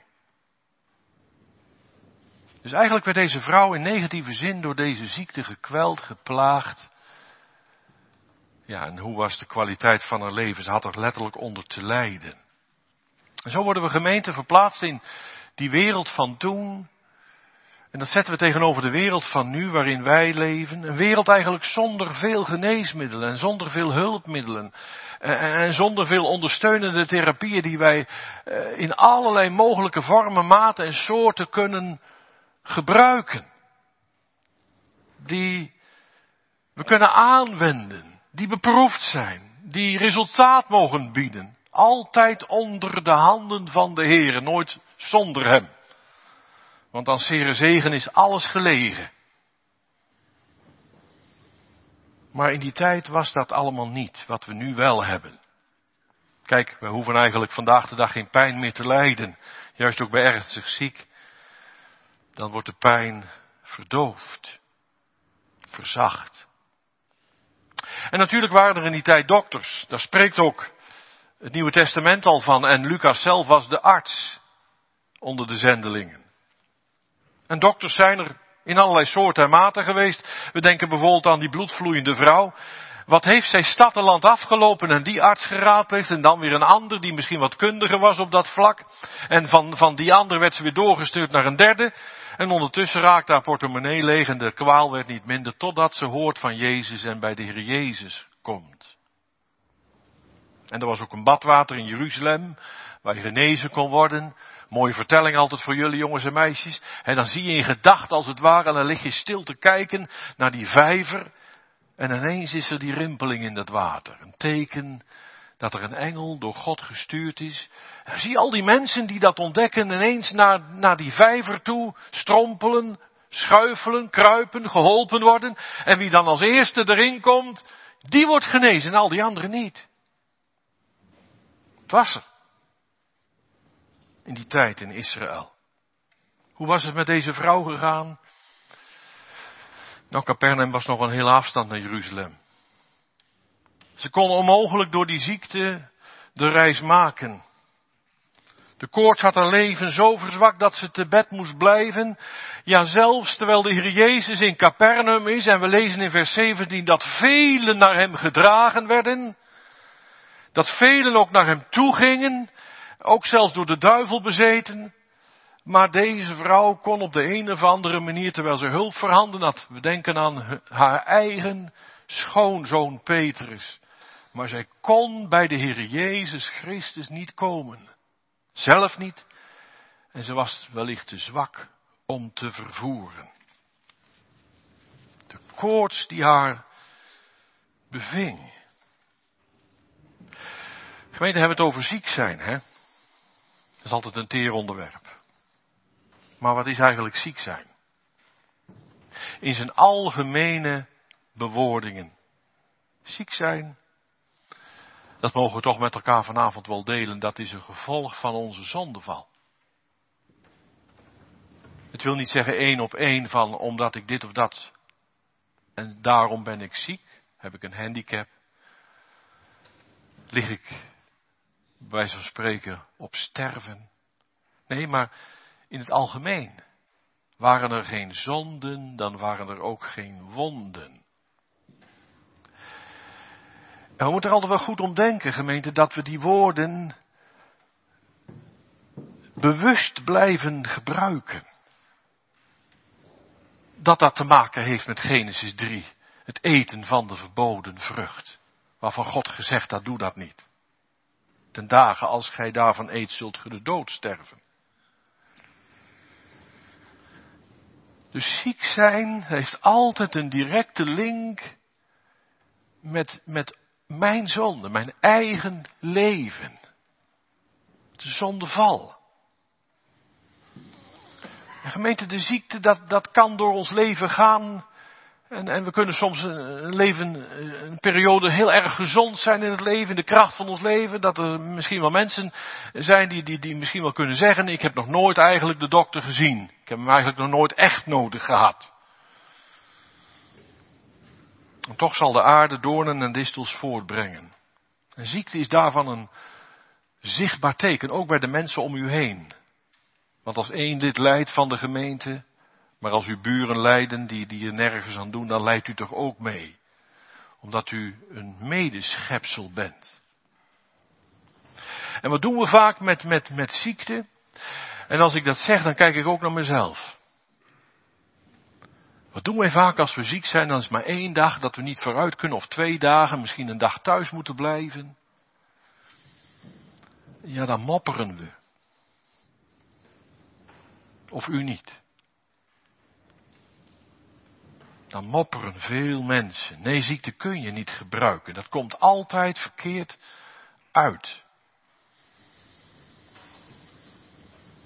Dus eigenlijk werd deze vrouw in negatieve zin door deze ziekte gekweld, geplaagd. Ja, en hoe was de kwaliteit van haar leven? Ze had er letterlijk onder te lijden. En zo worden we gemeente verplaatst in die wereld van toen. En dat zetten we tegenover de wereld van nu waarin wij leven. Een wereld eigenlijk zonder veel geneesmiddelen en zonder veel hulpmiddelen. En zonder veel ondersteunende therapieën die wij in allerlei mogelijke vormen, maten en soorten kunnen gebruiken. Die we kunnen aanwenden. Die beproefd zijn. Die resultaat mogen bieden. Altijd onder de handen van de Heere. Nooit zonder hem. Want aan zere zegen is alles gelegen. Maar in die tijd was dat allemaal niet wat we nu wel hebben. Kijk, we hoeven eigenlijk vandaag de dag geen pijn meer te lijden. Juist ook bij ernstig ziek. Dan wordt de pijn verdoofd. Verzacht. En natuurlijk waren er in die tijd dokters. Daar spreekt ook het Nieuwe Testament al van. En Lucas zelf was de arts onder de zendelingen. En dokters zijn er in allerlei soorten en maten geweest. We denken bijvoorbeeld aan die bloedvloeiende vrouw. Wat heeft zij stad en land afgelopen en die arts geraadpleegd en dan weer een ander die misschien wat kundiger was op dat vlak. En van die ander werd ze weer doorgestuurd naar een derde. En ondertussen raakte haar portemonnee leeg en de kwaal werd niet minder totdat ze hoort van Jezus en bij de Heer Jezus komt. En er was ook een badwater in Jeruzalem waar je genezen kon worden. Mooie vertelling altijd voor jullie jongens en meisjes. En dan zie je in gedachten als het ware en dan lig je stil te kijken naar die vijver. En ineens is er die rimpeling in dat water. Een teken dat er een engel door God gestuurd is. En dan zie je al die mensen die dat ontdekken ineens naar die vijver toe strompelen, schuifelen, kruipen, geholpen worden. En wie dan als eerste erin komt, die wordt genezen en al die anderen niet. Het was er. In die tijd in Israël. Hoe was het met deze vrouw gegaan? Nou, Capernaum was nog een hele afstand naar Jeruzalem. Ze kon onmogelijk door die ziekte de reis maken. De koorts had haar leven zo verzwakt dat ze te bed moest blijven. Ja, zelfs terwijl de Heer Jezus in Capernaum is, en we lezen in vers 17 dat velen naar hem gedragen werden. Dat velen ook naar hem toe gingen, ook zelfs door de duivel bezeten. Maar deze vrouw kon op de een of andere manier, terwijl ze hulp voorhanden had, we denken aan haar eigen schoonzoon Petrus. Maar zij kon bij de Heer Jezus Christus niet komen. Zelf niet. En ze was wellicht te zwak om te vervoeren. De koorts die haar beving. Gemeente, hebben we het over ziek zijn, hè? Dat is altijd een teer onderwerp. Maar wat is eigenlijk ziek zijn? In zijn algemene bewoordingen. Ziek zijn, dat mogen we toch met elkaar vanavond wel delen. Dat is een gevolg van onze zondeval. Het wil niet zeggen één op één van omdat ik dit of dat en daarom ben ik ziek, heb ik een handicap, lig ik bij wijze van spreken op sterven. Nee, maar in het algemeen. Waren er geen zonden, dan waren er ook geen wonden. En we moeten er altijd wel goed om denken, gemeente, dat we die woorden bewust blijven gebruiken. Dat te maken heeft met Genesis 3. Het eten van de verboden vrucht. Waarvan God gezegd had, doe dat niet. Ten dagen als gij daarvan eet, zult ge de dood sterven. Dus ziek zijn heeft altijd een directe link met mijn zonde, mijn eigen leven. De zondeval. En gemeente, de ziekte, dat kan door ons leven gaan. En we kunnen soms een periode heel erg gezond zijn in het leven, in de kracht van ons leven. Dat er misschien wel mensen zijn die misschien wel kunnen zeggen, ik heb nog nooit eigenlijk de dokter gezien. Ik heb hem eigenlijk nog nooit echt nodig gehad. En toch zal de aarde doornen en distels voortbrengen. En ziekte is daarvan een zichtbaar teken, ook bij de mensen om u heen. Want als één lid lijdt van de gemeente, maar als uw buren lijden die er nergens aan doen, dan lijdt u toch ook mee. Omdat u een medeschepsel bent. En wat doen we vaak met ziekte? En als ik dat zeg, dan kijk ik ook naar mezelf. Wat doen wij vaak als we ziek zijn? Dan is het maar 1 dag dat we niet vooruit kunnen, of 2 dagen, misschien een dag thuis moeten blijven. Ja, dan mopperen we. Of u niet. Dan mopperen veel mensen. Nee, ziekte kun je niet gebruiken. Dat komt altijd verkeerd uit.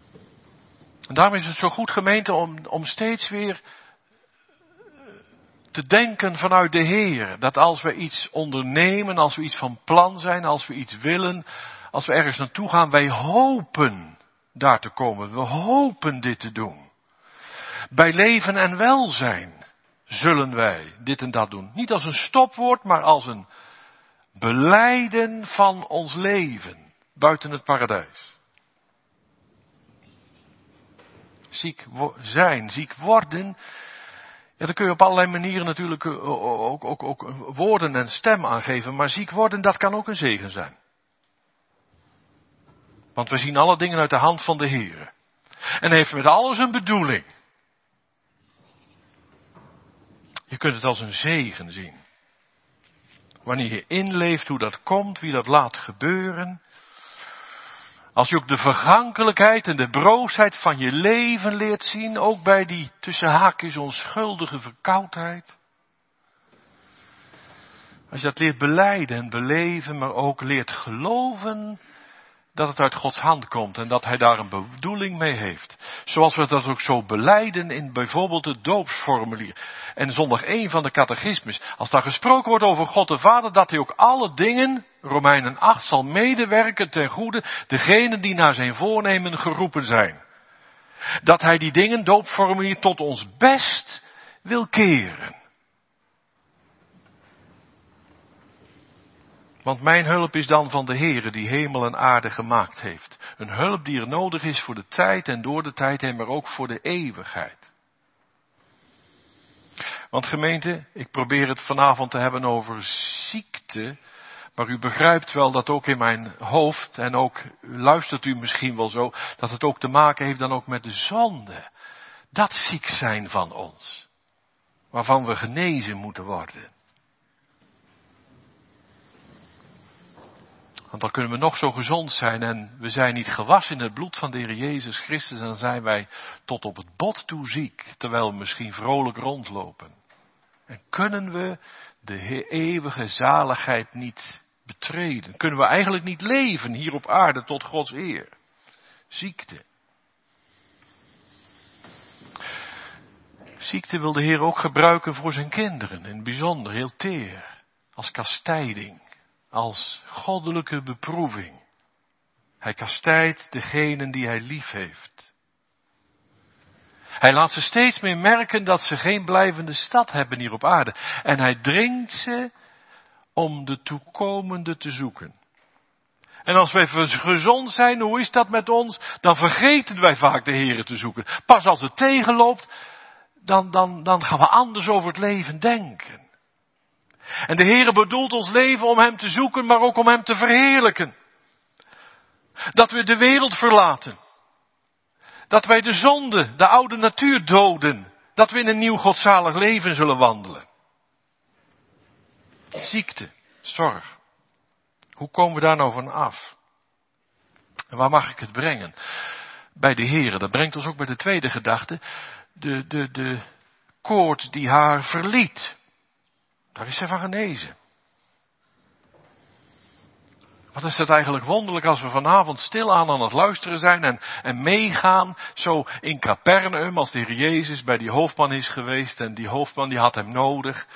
En daarom is het zo goed, gemeente, om steeds weer te denken vanuit de Heer. Dat als we iets ondernemen, als we iets van plan zijn, als we iets willen, als we ergens naartoe gaan, wij hopen daar te komen. We hopen dit te doen. Bij leven en welzijn zullen wij dit en dat doen. Niet als een stopwoord, maar als een belijden van ons leven buiten het paradijs. Ziek zijn, ziek worden, ja, daar kun je op allerlei manieren natuurlijk ook woorden en stem aan geven. Maar ziek worden, dat kan ook een zegen zijn. Want we zien alle dingen uit de hand van de Heer. En heeft met alles een bedoeling. Je kunt het als een zegen zien. Wanneer je inleeft hoe dat komt, wie dat laat gebeuren. Als je ook de vergankelijkheid en de broosheid van je leven leert zien, ook bij die tussen haakjes onschuldige verkoudheid. Als je dat leert belijden en beleven, maar ook leert geloven dat het uit Gods hand komt en dat Hij daar een bedoeling mee heeft. Zoals we dat ook zo belijden in bijvoorbeeld het doopsformulier. En zondag 1 van de catechismus. Als daar gesproken wordt over God de Vader, dat Hij ook alle dingen, Romeinen 8, zal medewerken ten goede, degenen die naar zijn voornemen geroepen zijn. Dat Hij die dingen, doopsformulier, tot ons best wil keren. Want mijn hulp is dan van de Heere die hemel en aarde gemaakt heeft. Een hulp die er nodig is voor de tijd en door de tijd heen, maar ook voor de eeuwigheid. Want gemeente, ik probeer het vanavond te hebben over ziekte, maar u begrijpt wel dat ook in mijn hoofd, en ook luistert u misschien wel zo, dat het ook te maken heeft dan ook met de zonde. Dat ziek zijn van ons, waarvan we genezen moeten worden. Want dan kunnen we nog zo gezond zijn en we zijn niet gewassen in het bloed van de Heer Jezus Christus. En dan zijn wij tot op het bot toe ziek, terwijl we misschien vrolijk rondlopen. En kunnen we de eeuwige zaligheid niet betreden. Kunnen we eigenlijk niet leven hier op aarde tot Gods eer. Ziekte. Ziekte wil de Heer ook gebruiken voor zijn kinderen. In het bijzonder, heel teer. Als kastijding. Als goddelijke beproeving. Hij kastijdt degenen die hij lief heeft. Hij laat ze steeds meer merken dat ze geen blijvende stad hebben hier op aarde. En hij dringt ze om de toekomende te zoeken. En als wij gezond zijn, hoe is dat met ons? Dan vergeten wij vaak de Heere te zoeken. Pas als het tegenloopt, dan gaan we anders over het leven denken. En de Heere bedoelt ons leven om hem te zoeken, maar ook om hem te verheerlijken. Dat we de wereld verlaten. Dat wij de zonde, de oude natuur doden. Dat we in een nieuw godzalig leven zullen wandelen. Ziekte, zorg. Hoe komen we daar nou van af? En waar mag ik het brengen? Bij de Heere. Dat brengt ons ook bij de tweede gedachte. De koord die haar verliet. Daar is ze van genezen. Wat is dat eigenlijk wonderlijk als we vanavond stilaan aan het luisteren zijn en meegaan, zo in Capernaum, als de Heer Jezus bij die hoofdman is geweest en die hoofdman die had hem nodig.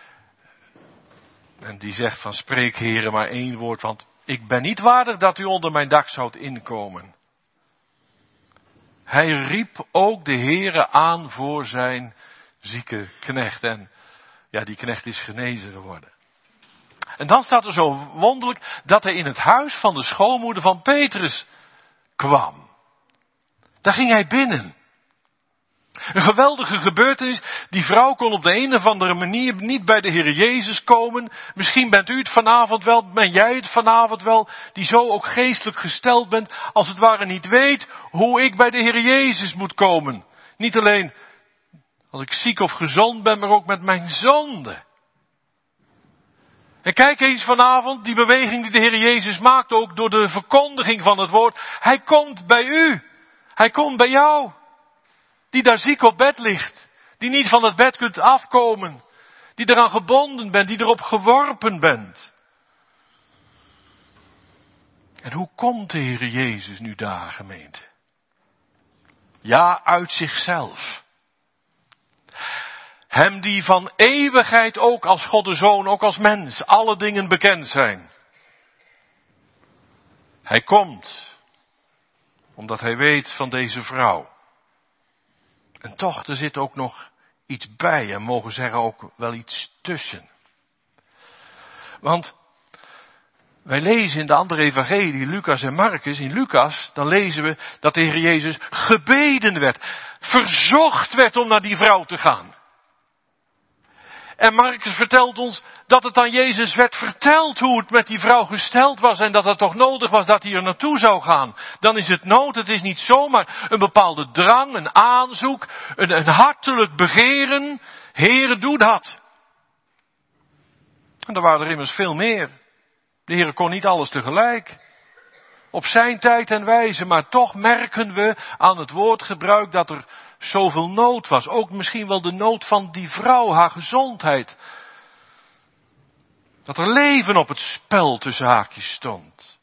En die zegt van spreek Heere maar één woord, want ik ben niet waardig dat u onder mijn dak zoudt inkomen. Hij riep ook de Heere aan voor zijn zieke knecht en ja, die knecht is genezen geworden. En dan staat er zo wonderlijk dat hij in het huis van de schoonmoeder van Petrus kwam. Daar ging hij binnen. Een geweldige gebeurtenis. Die vrouw kon op de een of andere manier niet bij de Heer Jezus komen. Misschien bent u het vanavond wel, ben jij het vanavond wel, die zo ook geestelijk gesteld bent, als het ware niet weet hoe ik bij de Heer Jezus moet komen. Niet alleen als ik ziek of gezond ben, maar ook met mijn zonde. En kijk eens vanavond, die beweging die de Heer Jezus maakt, ook door de verkondiging van het woord. Hij komt bij u. Hij komt bij jou. Die daar ziek op bed ligt. Die niet van het bed kunt afkomen. Die eraan gebonden bent, die erop geworpen bent. En hoe komt de Heer Jezus nu daar, gemeente? Ja, uit zichzelf. Hem die van eeuwigheid ook als God de Zoon, ook als mens, alle dingen bekend zijn. Hij komt, omdat hij weet van deze vrouw. En toch, er zit ook nog iets bij en mogen zeggen ook wel iets tussen. Want wij lezen in de andere evangelie, Lucas en Marcus, in Lucas, dan lezen we dat de Heer Jezus gebeden werd, verzocht werd om naar die vrouw te gaan. En Marcus vertelt ons dat het aan Jezus werd verteld hoe het met die vrouw gesteld was en dat het toch nodig was dat hij er naartoe zou gaan. Dan is het nood, het is niet zomaar een bepaalde drang, een aanzoek, een hartelijk begeren. Heere, doe dat. En er waren er immers veel meer. De Heer kon niet alles tegelijk. Op zijn tijd en wijze, maar toch merken we aan het woordgebruik dat er zoveel nood was. Ook misschien wel de nood van die vrouw, haar gezondheid. Dat er leven op het spel tussen haakjes stond.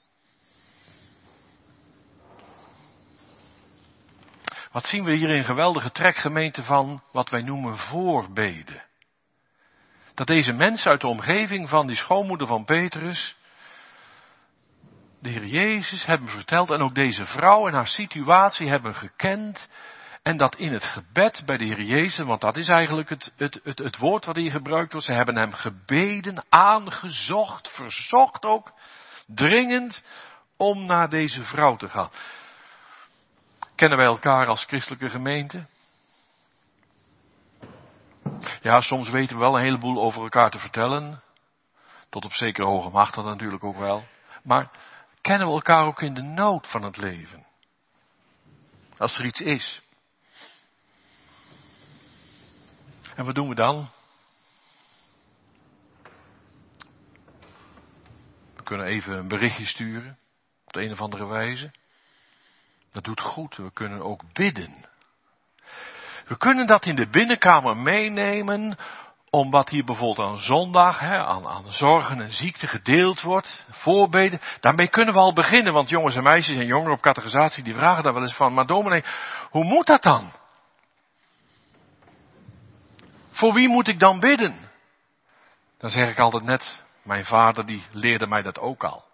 Wat zien we hier in geweldige trekgemeente van wat wij noemen voorbeden. Dat deze mensen uit de omgeving van die schoonmoeder van Petrus de Heer Jezus hebben verteld en ook deze vrouw en haar situatie hebben gekend. En dat in het gebed bij de Heer Jezus, want dat is eigenlijk het woord wat hier gebruikt wordt. Ze hebben hem gebeden, aangezocht, verzocht ook, dringend om naar deze vrouw te gaan. Kennen wij elkaar als christelijke gemeente? Ja, soms weten we wel een heleboel over elkaar te vertellen. Tot op zekere hoge mate natuurlijk ook wel. Maar kennen we elkaar ook in de nood van het leven? Als er iets is. En wat doen we dan? We kunnen even een berichtje sturen. Op de een of andere wijze. Dat doet goed. We kunnen ook bidden. We kunnen dat in de binnenkamer meenemen. Om wat hier bijvoorbeeld aan zondag, aan zorgen en ziekte gedeeld wordt. Voorbeden. Daarmee kunnen we al beginnen. Want jongens en meisjes en jongeren op catechisatie die vragen daar wel eens van. Maar dominee, hoe moet dat dan? Voor wie moet ik dan bidden? Dan zeg ik altijd net, mijn vader die leerde mij dat ook al.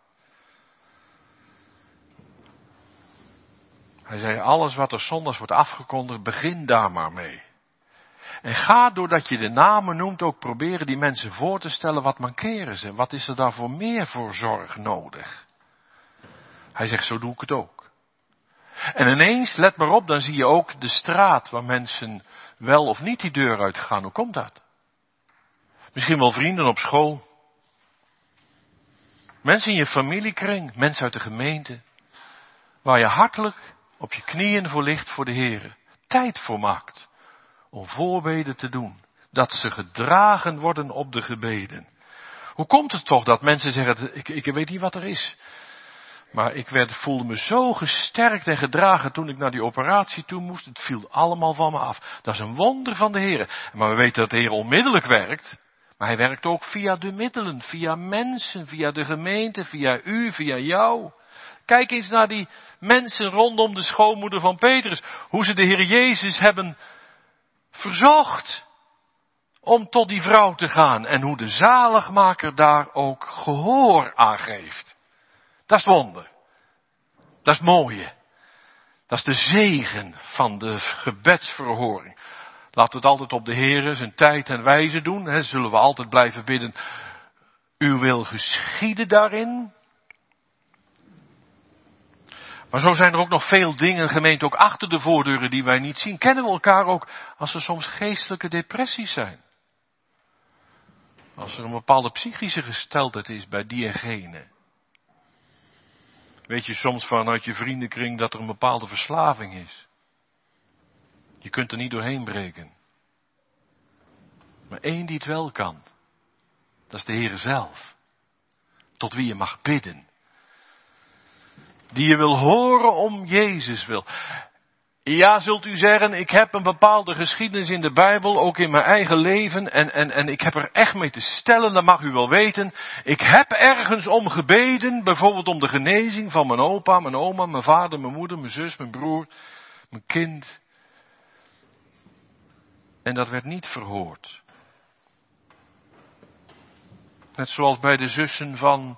Hij zei, alles wat er zondags wordt afgekondigd, begin daar maar mee. En ga, doordat je de namen noemt, ook proberen die mensen voor te stellen, wat mankeren ze? Wat is er daarvoor meer voor zorg nodig? Hij zegt, zo doe ik het ook. En ineens, let maar op, dan zie je ook de straat waar mensen wel of niet die deur uitgaan. Hoe komt dat? Misschien wel vrienden op school. Mensen in je familiekring, mensen uit de gemeente. Waar je hartelijk op je knieën voor ligt voor de Heer. Tijd voor maakt om voorbeden te doen. Dat ze gedragen worden op de gebeden. Hoe komt het toch dat mensen zeggen, ik weet niet wat er is. Maar ik voelde me zo gesterkt en gedragen toen ik naar die operatie toe moest. Het viel allemaal van me af. Dat is een wonder van de Heer. Maar we weten dat de Heer onmiddellijk werkt. Maar hij werkt ook via de middelen, via mensen, via de gemeente, via u, via jou. Kijk eens naar die mensen rondom de schoonmoeder van Petrus. Hoe ze de Heer Jezus hebben verzocht om tot die vrouw te gaan. En hoe de zaligmaker daar ook gehoor aan geeft. Dat is het wonder. Dat is het mooie. Dat is de zegen van de gebedsverhoring. Laten we het altijd op de Heer zijn tijd en wijze doen. Zullen we altijd blijven bidden. Uw wil geschieden daarin. Maar zo zijn er ook nog veel dingen, gemeente, ook achter de voordeuren die wij niet zien. Kennen we elkaar ook als er soms geestelijke depressies zijn? Als er een bepaalde psychische gesteldheid is bij die en gene. Weet je soms vanuit je vriendenkring dat er een bepaalde verslaving is. Je kunt er niet doorheen breken. Maar één die het wel kan. Dat is de Heer zelf. Tot wie je mag bidden. Die je wil horen om Jezus wil. Ja, zult u zeggen, ik heb een bepaalde geschiedenis in de Bijbel, ook in mijn eigen leven, en ik heb er echt mee te stellen, dat mag u wel weten. Ik heb ergens om gebeden, bijvoorbeeld om de genezing van mijn opa, mijn oma, mijn vader, mijn moeder, mijn zus, mijn broer, mijn kind. En dat werd niet verhoord. Net zoals bij de zussen van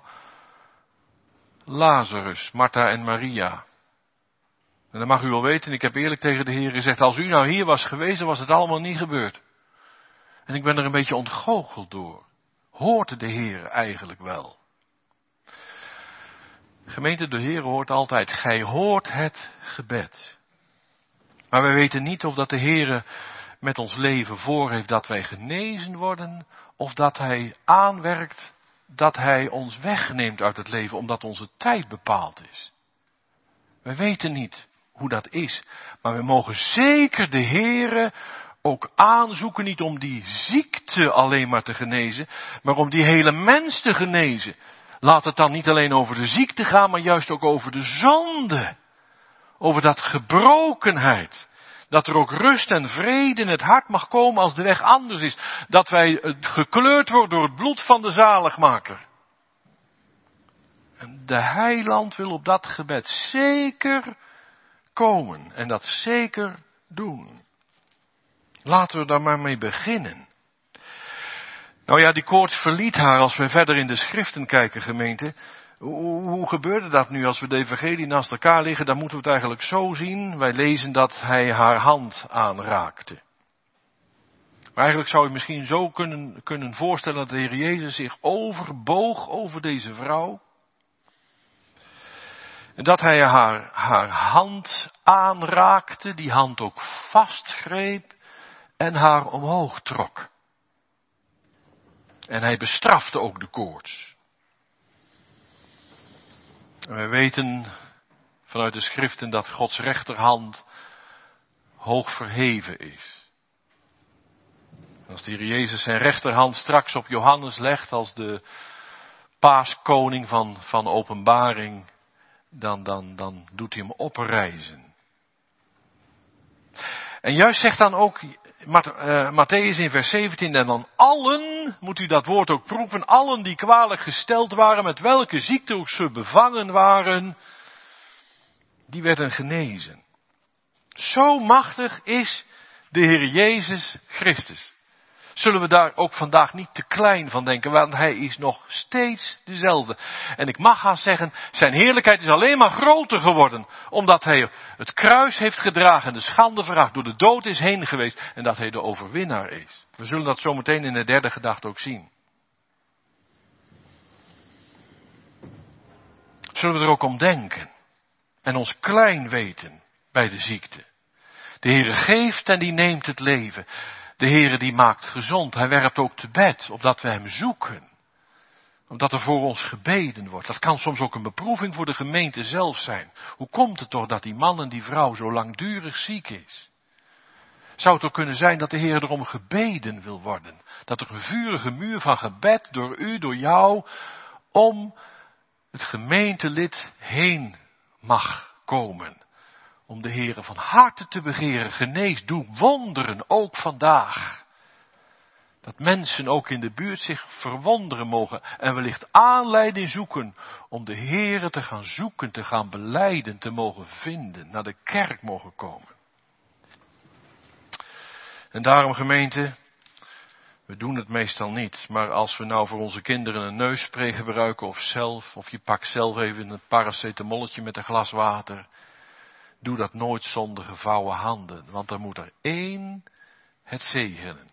Lazarus, Martha en Maria. En dat mag u wel weten, ik heb eerlijk tegen de Heer gezegd, als u nou hier was geweest, dan was het allemaal niet gebeurd. En ik ben er een beetje ontgoocheld door. Hoort de Heer eigenlijk wel? Gemeente, de Heer hoort altijd, gij hoort het gebed. Maar wij weten niet of dat de Heer met ons leven voor heeft dat wij genezen worden, of dat Hij aanwerkt dat Hij ons wegneemt uit het leven, omdat onze tijd bepaald is. Wij weten niet hoe dat is, maar we mogen zeker de Heere ook aanzoeken, niet om die ziekte alleen maar te genezen, maar om die hele mens te genezen. Laat het dan niet alleen over de ziekte gaan, maar juist ook over de zonde. Over dat gebrokenheid. Dat er ook rust en vrede in het hart mag komen als de weg anders is. Dat wij gekleurd worden door het bloed van de zaligmaker. En de heiland wil op dat gebed zeker komen. En dat zeker doen. Laten we daar maar mee beginnen. Nou ja, die koorts verliet haar als we verder in de schriften kijken, gemeente. Hoe gebeurde dat nu als we de evangelie naast elkaar liggen? Dan moeten we het eigenlijk zo zien. Wij lezen dat hij haar hand aanraakte. Maar eigenlijk zou je misschien zo kunnen voorstellen dat de Heer Jezus zich overboog over deze vrouw. En dat hij haar hand aanraakte, die hand ook vastgreep en haar omhoog trok. En hij bestrafte ook de koorts. En wij weten vanuit de schriften dat Gods rechterhand hoog verheven is. Als de Heer Jezus zijn rechterhand straks op Johannes legt als de paaskoning van openbaring, dan doet hij hem oprijzen. En juist zegt dan ook Matthäus in vers 17, en dan allen, moet u dat woord ook proeven, allen die kwalijk gesteld waren, met welke ziekte ook ze bevangen waren, die werden genezen. Zo machtig is de Heer Jezus Christus. Zullen we daar ook vandaag niet te klein van denken, want hij is nog steeds dezelfde. En ik mag gaan zeggen, zijn heerlijkheid is alleen maar groter geworden, omdat hij het kruis heeft gedragen en de schande verracht, door de dood is heen geweest en dat hij de overwinnaar is. We zullen dat zometeen in de derde gedachte ook zien. Zullen we er ook om denken en ons klein weten bij de ziekte. De Heere geeft en die neemt het leven. De Heere die maakt gezond. Hij werpt ook te bed, opdat we hem zoeken. Omdat er voor ons gebeden wordt. Dat kan soms ook een beproeving voor de gemeente zelf zijn. Hoe komt het toch dat die man en die vrouw zo langdurig ziek is? Zou het ook kunnen zijn dat de Heer erom gebeden wil worden? Dat er een vurige muur van gebed door u, door jou, om het gemeentelid heen mag komen. Om de Heere van harte te begeren, genees, doe wonderen, ook vandaag. Dat mensen ook in de buurt zich verwonderen mogen en wellicht aanleiding zoeken om de Heere te gaan zoeken, te gaan belijden, te mogen vinden, naar de kerk mogen komen. En daarom gemeente, we doen het meestal niet, maar als we nou voor onze kinderen een neusspray gebruiken of je pakt zelf even een paracetamolletje met een glas water, doe dat nooit zonder gevouwen handen, want er moet er één het zegenen.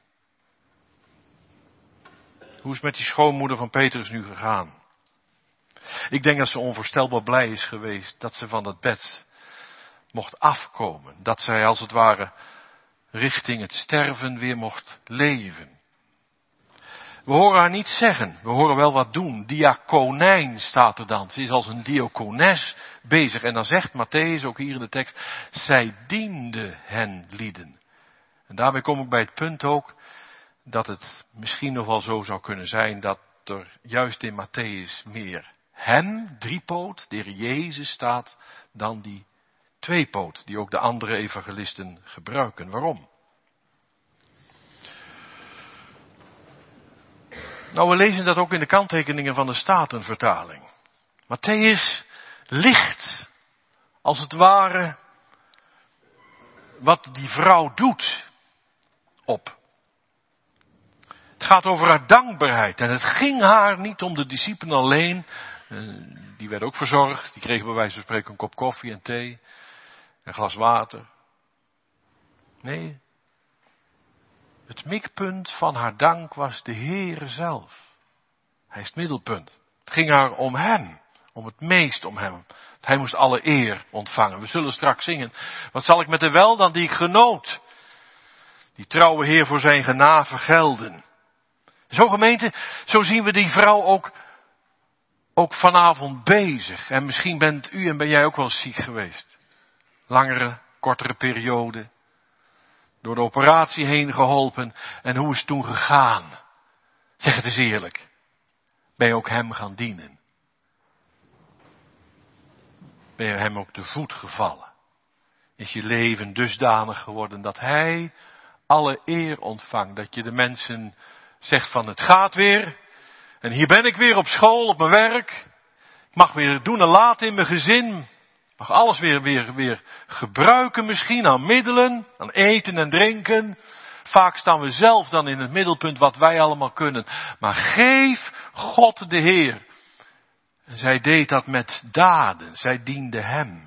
Hoe is het met die schoonmoeder van Petrus nu gegaan? Ik denk dat ze onvoorstelbaar blij is geweest dat ze van dat bed mocht afkomen. Dat zij als het ware richting het sterven weer mocht leven. We horen haar niet zeggen, we horen wel wat doen. Diakonijn staat er dan. Ze is als een diakones bezig. En dan zegt Matthäus ook hier in de tekst, zij diende hen lieden. En daarbij kom ik bij het punt ook, dat het misschien nog wel zo zou kunnen zijn, dat er juist in Matthäus meer hem, driepoot, de Heer Jezus staat, dan die tweepoot, die ook de andere evangelisten gebruiken. Waarom? Nou, we lezen dat ook in de kanttekeningen van de Statenvertaling. Matthäus licht, als het ware, wat die vrouw doet. op. Het gaat over haar dankbaarheid. En het ging haar niet om de discipelen alleen. Die werden ook verzorgd. Die kregen bij wijze van spreken een kop koffie en thee. Een glas water. Nee. Het mikpunt van haar dank was de Heere zelf. Hij is het middelpunt. Het ging haar om hem. Om het meest om hem. Hij moest alle eer ontvangen. We zullen straks zingen. Wat zal ik met de weldaad die ik genoot? Die trouwe Heer voor zijn genade gelden. Zo gemeente, zo zien we die vrouw ook vanavond bezig. En misschien bent u en ben jij ook wel ziek geweest. Langere, kortere periode. Door de operatie heen geholpen. En hoe is het toen gegaan? Zeg het eens eerlijk. Ben je ook hem gaan dienen? Ben je hem ook te voet gevallen? Is je leven dusdanig geworden dat hij alle eer ontvangt? Dat je de mensen zegt van het gaat weer. En hier ben ik weer op school, op mijn werk. Ik mag weer doen en laten in mijn gezin. Ik mag alles weer gebruiken misschien aan middelen, aan eten en drinken. Vaak staan we zelf dan in het middelpunt wat wij allemaal kunnen. Maar geef God de Heer. En zij deed dat met daden. Zij diende hem.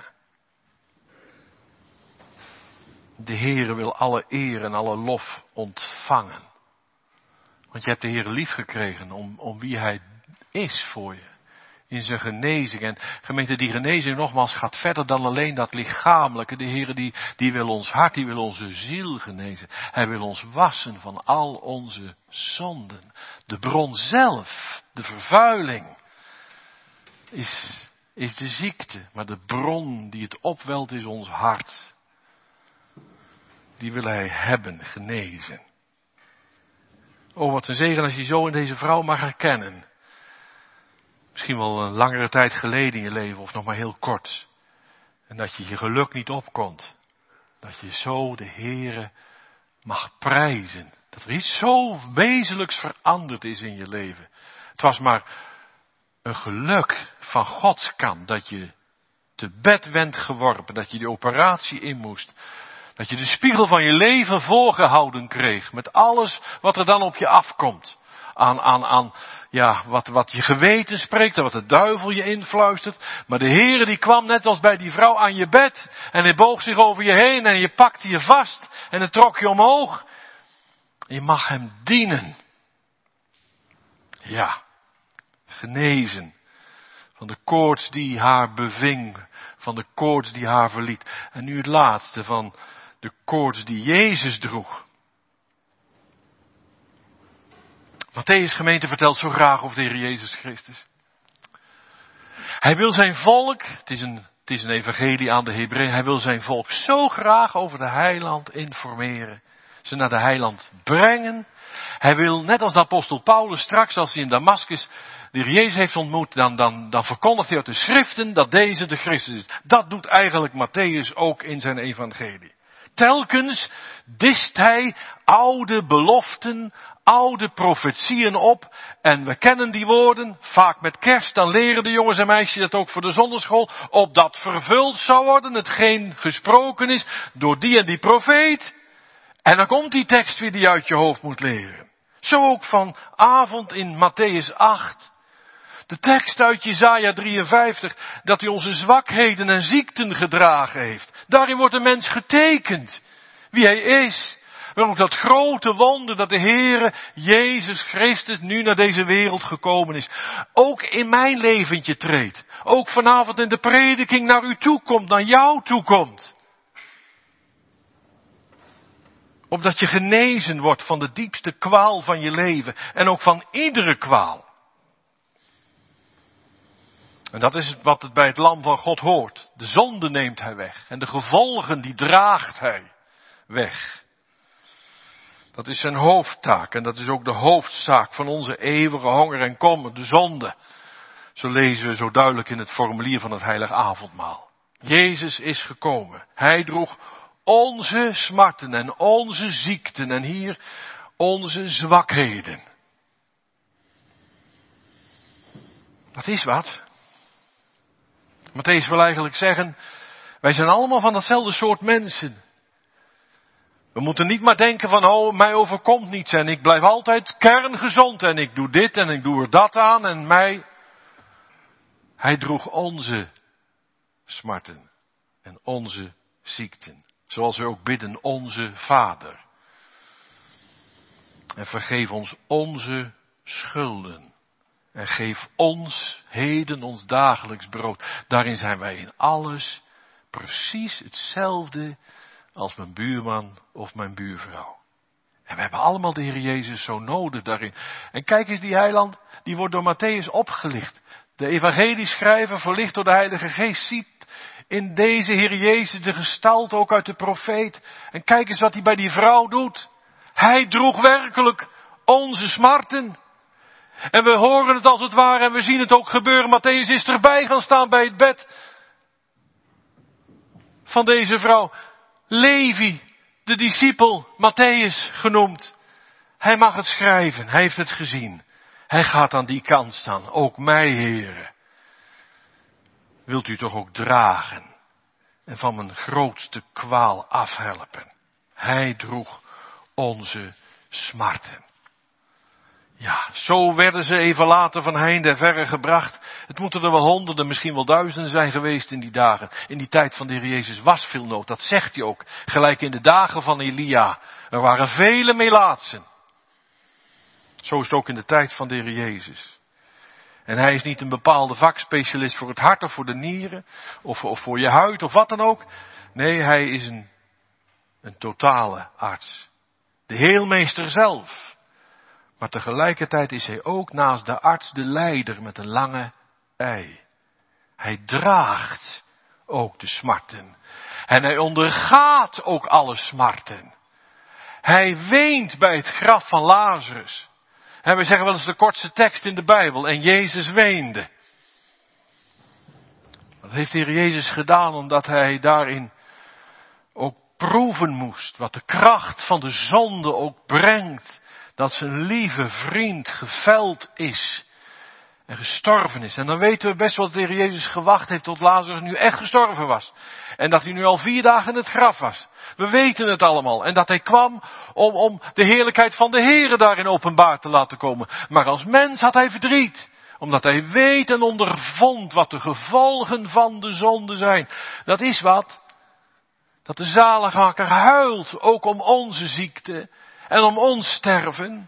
De Heere wil alle eer en alle lof ontvangen. Want je hebt de Heere lief gekregen om wie hij is voor je. In zijn genezing. En gemeente, die genezing nogmaals gaat verder dan alleen dat lichamelijke. De Heere die wil ons hart, die wil onze ziel genezen. Hij wil ons wassen van al onze zonden. De bron zelf, de vervuiling, is de ziekte. Maar de bron die het opwelt is ons hart. Die wil hij hebben, genezen. Oh, wat een zegen als je zo in deze vrouw mag herkennen. Misschien wel een langere tijd geleden in je leven of nog maar heel kort. En dat je geluk niet opkomt. Dat je zo de Heere mag prijzen. Dat er iets zo wezenlijks veranderd is in je leven. Het was maar een geluk van Gods kant dat je te bed bent geworpen. Dat je die operatie in moest. Dat je de spiegel van je leven voorgehouden kreeg. Met alles wat er dan op je afkomt. Wat je geweten spreekt en wat de duivel je influistert. Maar de Heere die kwam net als bij die vrouw aan je bed. En hij boog zich over je heen en je pakte je vast. En hij trok je omhoog. Je mag hem dienen. Ja, genezen. Van de koorts die haar beving. Van de koorts die haar verliet. En nu het laatste van de koorts die Jezus droeg. Mattheüs gemeente vertelt zo graag over de Heer Jezus Christus. Hij wil zijn volk, het is een evangelie aan de Hebreeën, hij wil zijn volk zo graag over de heiland informeren. Ze naar de heiland brengen. Hij wil, net als de apostel Paulus straks, als hij in Damascus de Heer Jezus heeft ontmoet, dan verkondigt hij uit de schriften dat deze de Christus is. Dat doet eigenlijk Mattheüs ook in zijn evangelie. Telkens dist hij oude beloften, oude profetieën op. En we kennen die woorden. Vaak met kerst, dan leren de jongens en meisjes dat ook voor de zonderschool. Opdat vervuld zou worden, hetgeen gesproken is door die en die profeet. En dan komt die tekst weer die je uit je hoofd moet leren. Zo ook vanavond in Mattheüs 8. De tekst uit Jesaja 53, dat hij onze zwakheden en ziekten gedragen heeft. Daarin wordt de mens getekend, wie hij is. Maar ook dat grote wonder dat de Heere Jezus Christus nu naar deze wereld gekomen is. Ook in mijn leventje treedt. Ook vanavond in de prediking naar u toe komt, naar jou toe komt. Opdat je genezen wordt van de diepste kwaal van je leven. En ook van iedere kwaal. En dat is wat het bij het lam van God hoort. De zonde neemt hij weg. En de gevolgen die draagt hij weg. Dat is zijn hoofdtaak. En dat is ook de hoofdzaak van onze eeuwige honger en kommer. De zonde. Zo lezen we zo duidelijk in het formulier van het heilig avondmaal. Jezus is gekomen. Hij droeg onze smarten en onze ziekten. En hier onze zwakheden. Dat is wat. Mattheüs wil eigenlijk zeggen, wij zijn allemaal van datzelfde soort mensen. We moeten niet maar denken van, oh, mij overkomt niets en ik blijf altijd kerngezond en ik doe dit en ik doe er dat aan en mij. Hij droeg onze smarten en onze ziekten. Zoals we ook bidden, onze Vader. En vergeef ons onze schulden. En geef ons heden ons dagelijks brood. Daarin zijn wij in alles precies hetzelfde als mijn buurman of mijn buurvrouw. En we hebben allemaal de Heer Jezus zo nodig daarin. En kijk eens, die heiland, die wordt door Mattheüs opgelicht. De evangelieschrijver, verlicht door de Heilige Geest, ziet in deze Heer Jezus de gestalte ook uit de profeet. En kijk eens wat hij bij die vrouw doet. Hij droeg werkelijk onze smarten. En we horen het als het ware en we zien het ook gebeuren. Mattheüs is erbij gaan staan bij het bed van deze vrouw. Levi, de discipel, Mattheüs genoemd. Hij mag het schrijven, hij heeft het gezien. Hij gaat aan die kant staan, ook mij, heren. Wilt u toch ook dragen en van mijn grootste kwaal afhelpen. Hij droeg onze smarten. Ja, zo werden ze even later van heinde en verre gebracht. Het moeten er wel honderden, misschien wel duizenden zijn geweest in die dagen. In die tijd van de Heer Jezus was veel nood, dat zegt hij ook. Gelijk in de dagen van Elia. Er waren vele melaatsen. Zo is het ook in de tijd van de Heer Jezus. En hij is niet een bepaalde vakspecialist voor het hart of voor de nieren. Of voor je huid of wat dan ook. Nee, hij is een totale arts. De heelmeester zelf. Maar tegelijkertijd is hij ook naast de arts de lijder met een lange ei. Hij draagt ook de smarten. En hij ondergaat ook alle smarten. Hij weent bij het graf van Lazarus. En we zeggen wel eens de kortste tekst in de Bijbel. En Jezus weende. Dat heeft de Heer Jezus gedaan omdat hij daarin ook proeven moest. Wat de kracht van de zonde ook brengt. Dat zijn lieve vriend geveld is. En gestorven is. En dan weten we best wel dat de Heer Jezus gewacht heeft tot Lazarus nu echt gestorven was. En dat hij nu al 4 dagen in het graf was. We weten het allemaal. En dat hij kwam om de heerlijkheid van de Heere daarin openbaar te laten komen. Maar als mens had hij verdriet. Omdat hij weet en ondervond wat de gevolgen van de zonde zijn. Dat is wat. Dat de zaligmaker huilt ook om onze ziekte. En om ons sterven.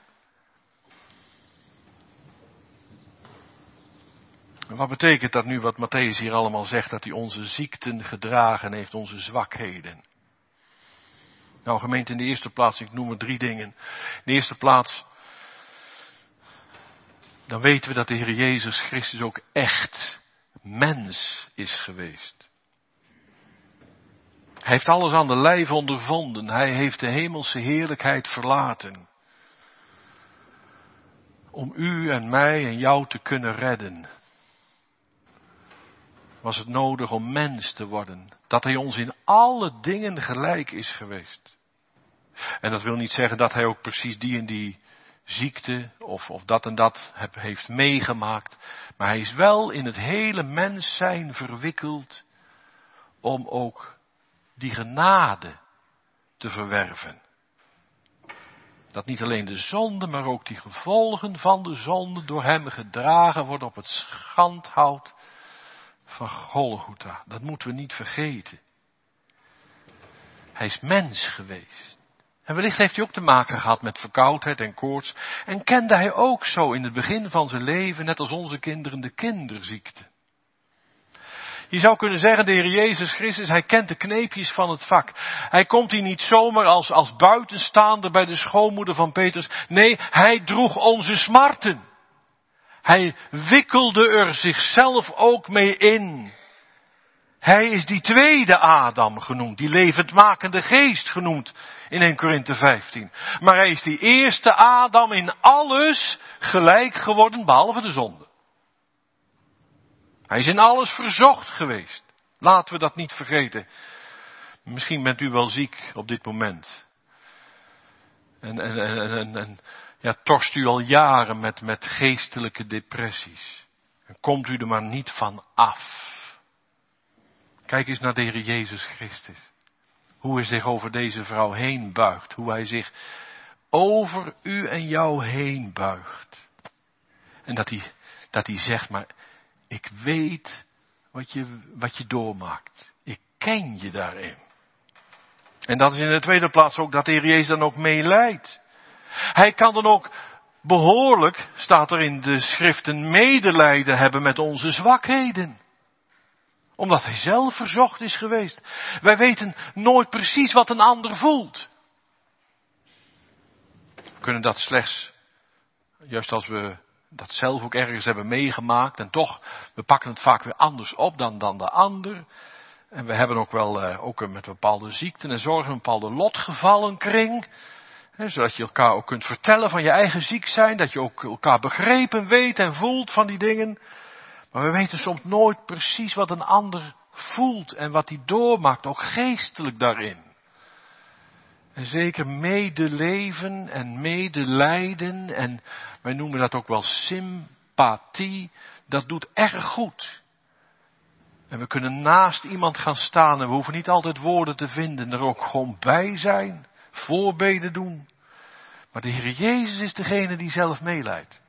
En wat betekent dat nu wat Mattheüs hier allemaal zegt? Dat hij onze ziekten gedragen heeft, onze zwakheden. Nou gemeente, in de eerste plaats, ik noem er 3 dingen. In de eerste plaats, dan weten we dat de Heer Jezus Christus ook echt mens is geweest. Hij heeft alles aan de lijve ondervonden. Hij heeft de hemelse heerlijkheid verlaten. Om u en mij en jou te kunnen redden. Was het nodig om mens te worden. Dat hij ons in alle dingen gelijk is geweest. En dat wil niet zeggen dat hij ook precies die en die ziekte of dat en dat heeft meegemaakt. Maar hij is wel in het hele mens zijn verwikkeld om ook die genade te verwerven. Dat niet alleen de zonde, maar ook die gevolgen van de zonde door hem gedragen worden op het schandhout van Golgotha. Dat moeten we niet vergeten. Hij is mens geweest. En wellicht heeft hij ook te maken gehad met verkoudheid en koorts. En kende hij ook zo in het begin van zijn leven, net als onze kinderen, de kinderziekte. Je zou kunnen zeggen, de Heer Jezus Christus, hij kent de kneepjes van het vak. Hij komt hier niet zomaar als buitenstaander bij de schoonmoeder van Petrus. Nee, hij droeg onze smarten. Hij wikkelde er zichzelf ook mee in. Hij is die tweede Adam genoemd, die levendmakende geest genoemd in 1 Korinthe 15. Maar hij is die eerste Adam in alles gelijk geworden, behalve de zonde. Hij is in alles verzocht geweest. Laten we dat niet vergeten. Misschien bent u wel ziek op dit moment. En torst u al jaren met geestelijke depressies. En komt u er maar niet van af. Kijk eens naar de Heer Jezus Christus. Hoe hij zich over deze vrouw heen buigt. Hoe hij zich over u en jou heen buigt. En dat hij zegt, maar ik weet wat je doormaakt. Ik ken je daarin. En dat is in de tweede plaats ook dat de Heer Jezus dan ook meelijdt. Hij kan dan ook behoorlijk, staat er in de schriften, medelijden hebben met onze zwakheden. Omdat hij zelf verzocht is geweest. Wij weten nooit precies wat een ander voelt. We kunnen dat slechts, juist als we dat zelf ook ergens hebben meegemaakt. En toch, we pakken het vaak weer anders op dan de ander. En we hebben ook wel, ook met bepaalde ziekten en zorgen, een bepaalde lotgevallenkring. Zodat je elkaar ook kunt vertellen van je eigen ziek zijn. Dat je ook elkaar begrepen weet en voelt van die dingen. Maar we weten soms nooit precies wat een ander voelt en wat hij doormaakt, ook geestelijk daarin. En zeker medeleven en medelijden, en wij noemen dat ook wel sympathie, dat doet erg goed. En we kunnen naast iemand gaan staan en we hoeven niet altijd woorden te vinden, er ook gewoon bij zijn, voorbeden doen. Maar de Heer Jezus is degene die zelf meelijdt.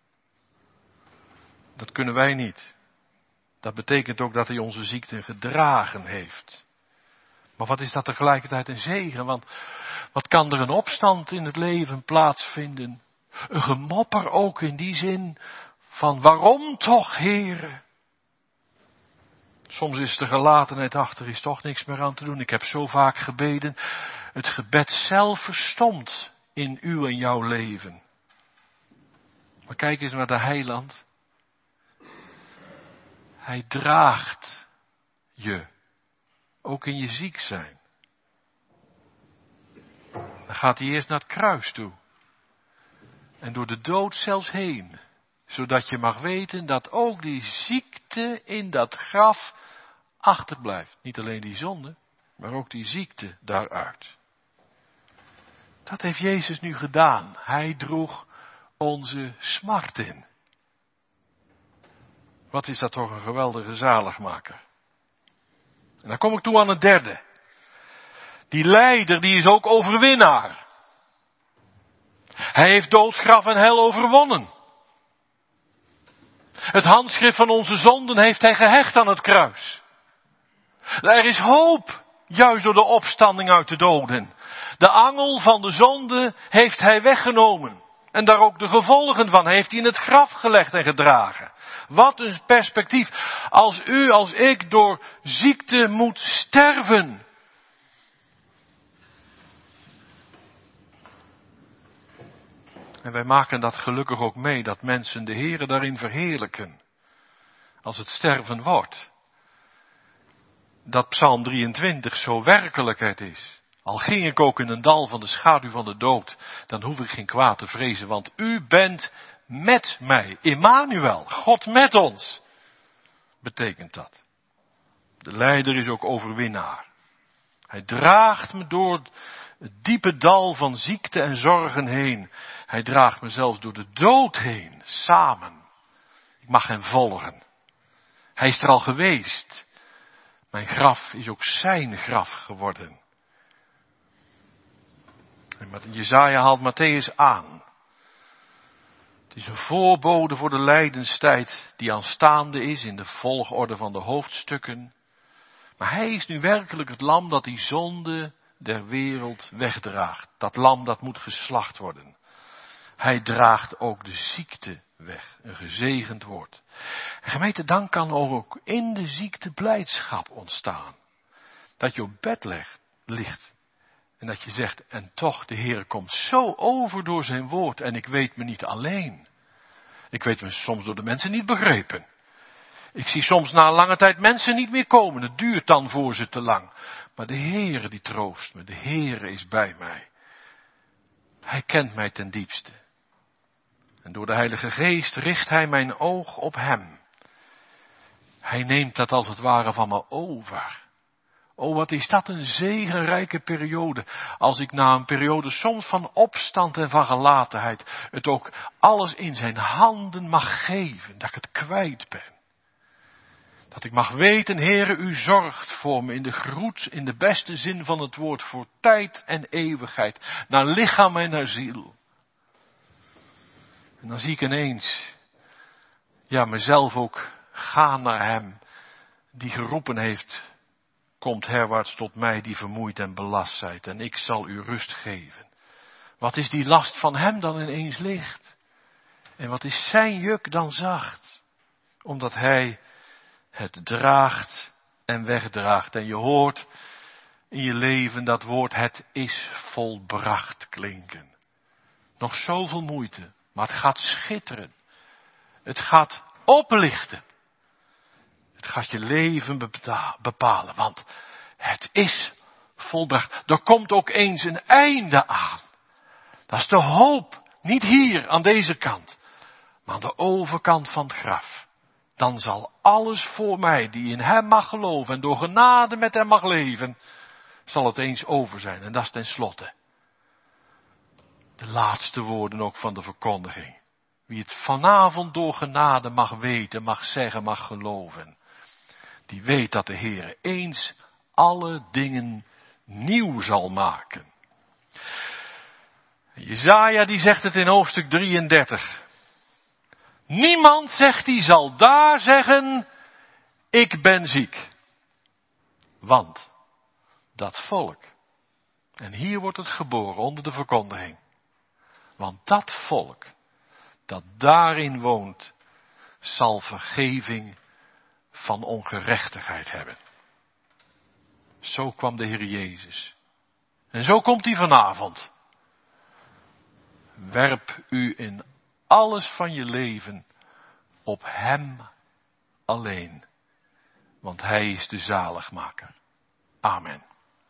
Dat kunnen wij niet. Dat betekent ook dat hij onze ziekte gedragen heeft. Maar wat is dat tegelijkertijd een zegen? Want wat kan er een opstand in het leven plaatsvinden? Een gemopper ook in die zin van waarom toch, Heere? Soms is de gelatenheid achter, is toch niks meer aan te doen. Ik heb zo vaak gebeden. Het gebed zelf verstomt in uw en jouw leven. Maar kijk eens naar de Heiland. Hij draagt je, ook in je ziek zijn. Dan gaat hij eerst naar het kruis toe. En door de dood zelfs heen. Zodat je mag weten dat ook die ziekte in dat graf achterblijft. Niet alleen die zonde, maar ook die ziekte daaruit. Dat heeft Jezus nu gedaan. Hij droeg onze smart in. Wat is dat toch een geweldige zaligmaker. En dan kom ik toe aan het derde. Die lijder, die is ook overwinnaar. Hij heeft dood, graf en hel overwonnen. Het handschrift van onze zonden heeft hij gehecht aan het kruis. Er is hoop, juist door de opstanding uit de doden. De angel van de zonde heeft hij weggenomen. En daar ook de gevolgen van heeft hij in het graf gelegd en gedragen. Wat een perspectief. Als u, als ik door ziekte moet sterven. En wij maken dat gelukkig ook mee, dat mensen de Heere daarin verheerlijken. Als het sterven wordt. Dat Psalm 23 zo werkelijkheid is. Al ging ik ook in een dal van de schaduw van de dood, dan hoef ik geen kwaad te vrezen, want u bent met mij. Immanuel, God met ons, betekent dat. De lijder is ook overwinnaar. Hij draagt me door het diepe dal van ziekte en zorgen heen. Hij draagt me zelfs door de dood heen, samen. Ik mag hem volgen. Hij is er al geweest. Mijn graf is ook zijn graf geworden. En Jesaja haalt Matthäus aan. Het is een voorbode voor de lijdenstijd die aanstaande is in de volgorde van de hoofdstukken. Maar hij is nu werkelijk het lam dat die zonde der wereld wegdraagt. Dat lam dat moet geslacht worden. Hij draagt ook de ziekte weg. Een gezegend woord. En gemeente, dan kan ook in de ziekte blijdschap ontstaan. Dat je op bed ligt. En dat je zegt, en toch, de Heer komt zo over door zijn woord. En ik weet me niet alleen. Ik weet me soms door de mensen niet begrepen. Ik zie soms na een lange tijd mensen niet meer komen. Het duurt dan voor ze te lang. Maar de Heer die troost me. De Heer is bij mij. Hij kent mij ten diepste. En door de Heilige Geest richt hij mijn oog op hem. Hij neemt dat als het ware van me over. Oh, wat is dat een zegenrijke periode. Als ik na een periode soms van opstand en van gelatenheid het ook alles in zijn handen mag geven. Dat ik het kwijt ben. Dat ik mag weten, Heere, u zorgt voor me in de beste zin van het woord, voor tijd en eeuwigheid, naar lichaam en naar ziel. En dan zie ik ineens, mezelf ook gaan naar hem, die geroepen heeft, komt herwaarts tot mij die vermoeid en belast zijt, en ik zal u rust geven. Wat is die last van hem dan ineens licht? En wat is zijn juk dan zacht? Omdat hij het draagt en wegdraagt. En je hoort in je leven dat woord het is volbracht klinken. Nog zoveel moeite, maar het gaat schitteren. Het gaat oplichten. Het gaat je leven bepalen, want het is volbracht. Er komt ook eens een einde aan. Dat is de hoop, niet hier aan deze kant, maar aan de overkant van het graf. Dan zal alles voor mij, die in hem mag geloven en door genade met hem mag leven, zal het eens over zijn. En dat is tenslotte de laatste woorden ook van de verkondiging. Wie het vanavond door genade mag weten, mag zeggen, mag geloven, die weet dat de Heer eens alle dingen nieuw zal maken. Jesaja die zegt het in hoofdstuk 33. Niemand, zegt hij, zal daar zeggen, ik ben ziek. Want dat volk, en hier wordt het geboren onder de verkondiging. Want dat volk dat daarin woont, zal vergeving van ongerechtigheid hebben. Zo kwam de Heer Jezus. En zo komt hij vanavond. Werp u in alles van je leven op hem alleen. Want hij is de zaligmaker. Amen.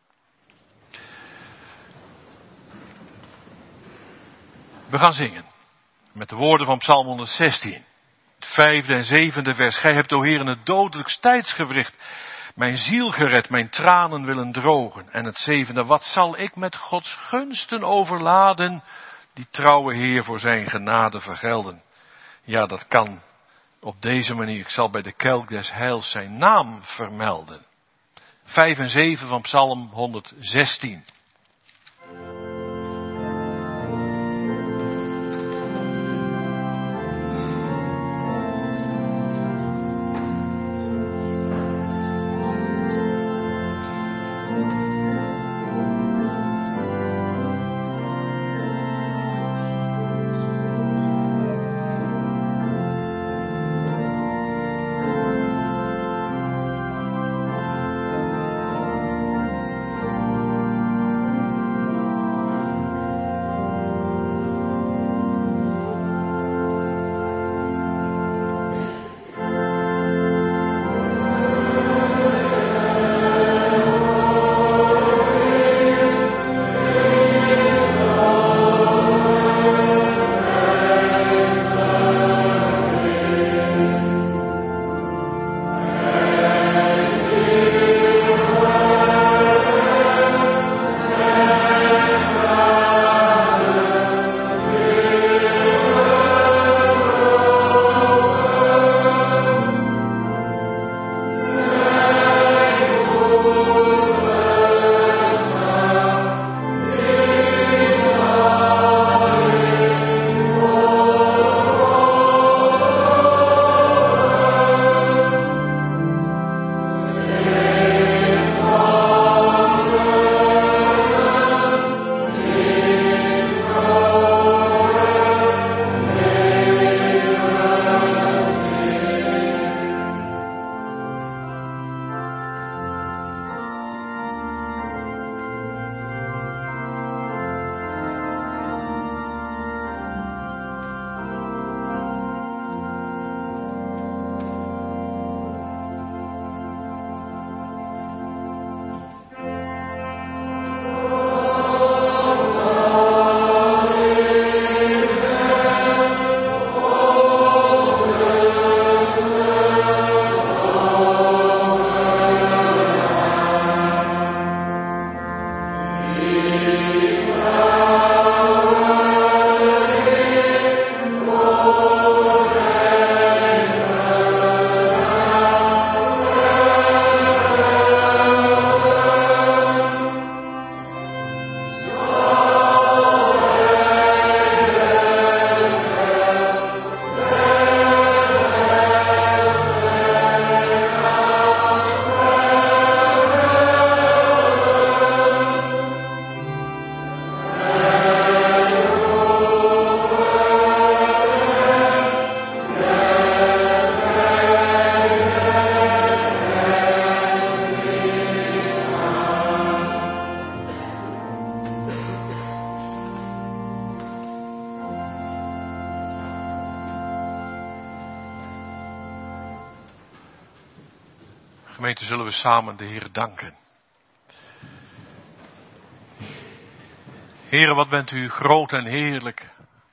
We gaan zingen. Met de woorden van Psalm 116. Het 5e en 7e vers. Gij hebt, o Heer, in het dodelijks tijdsgewricht mijn ziel gered, mijn tranen willen drogen. En het 7e. Wat zal ik met Gods gunsten overladen, die trouwe Heer voor zijn genade vergelden. Ja, dat kan op deze manier. Ik zal bij de kelk des heils zijn naam vermelden. 5 en 7 van Psalm 116. Gemeente, zullen we samen de Heer danken. Heere, wat bent u groot en heerlijk.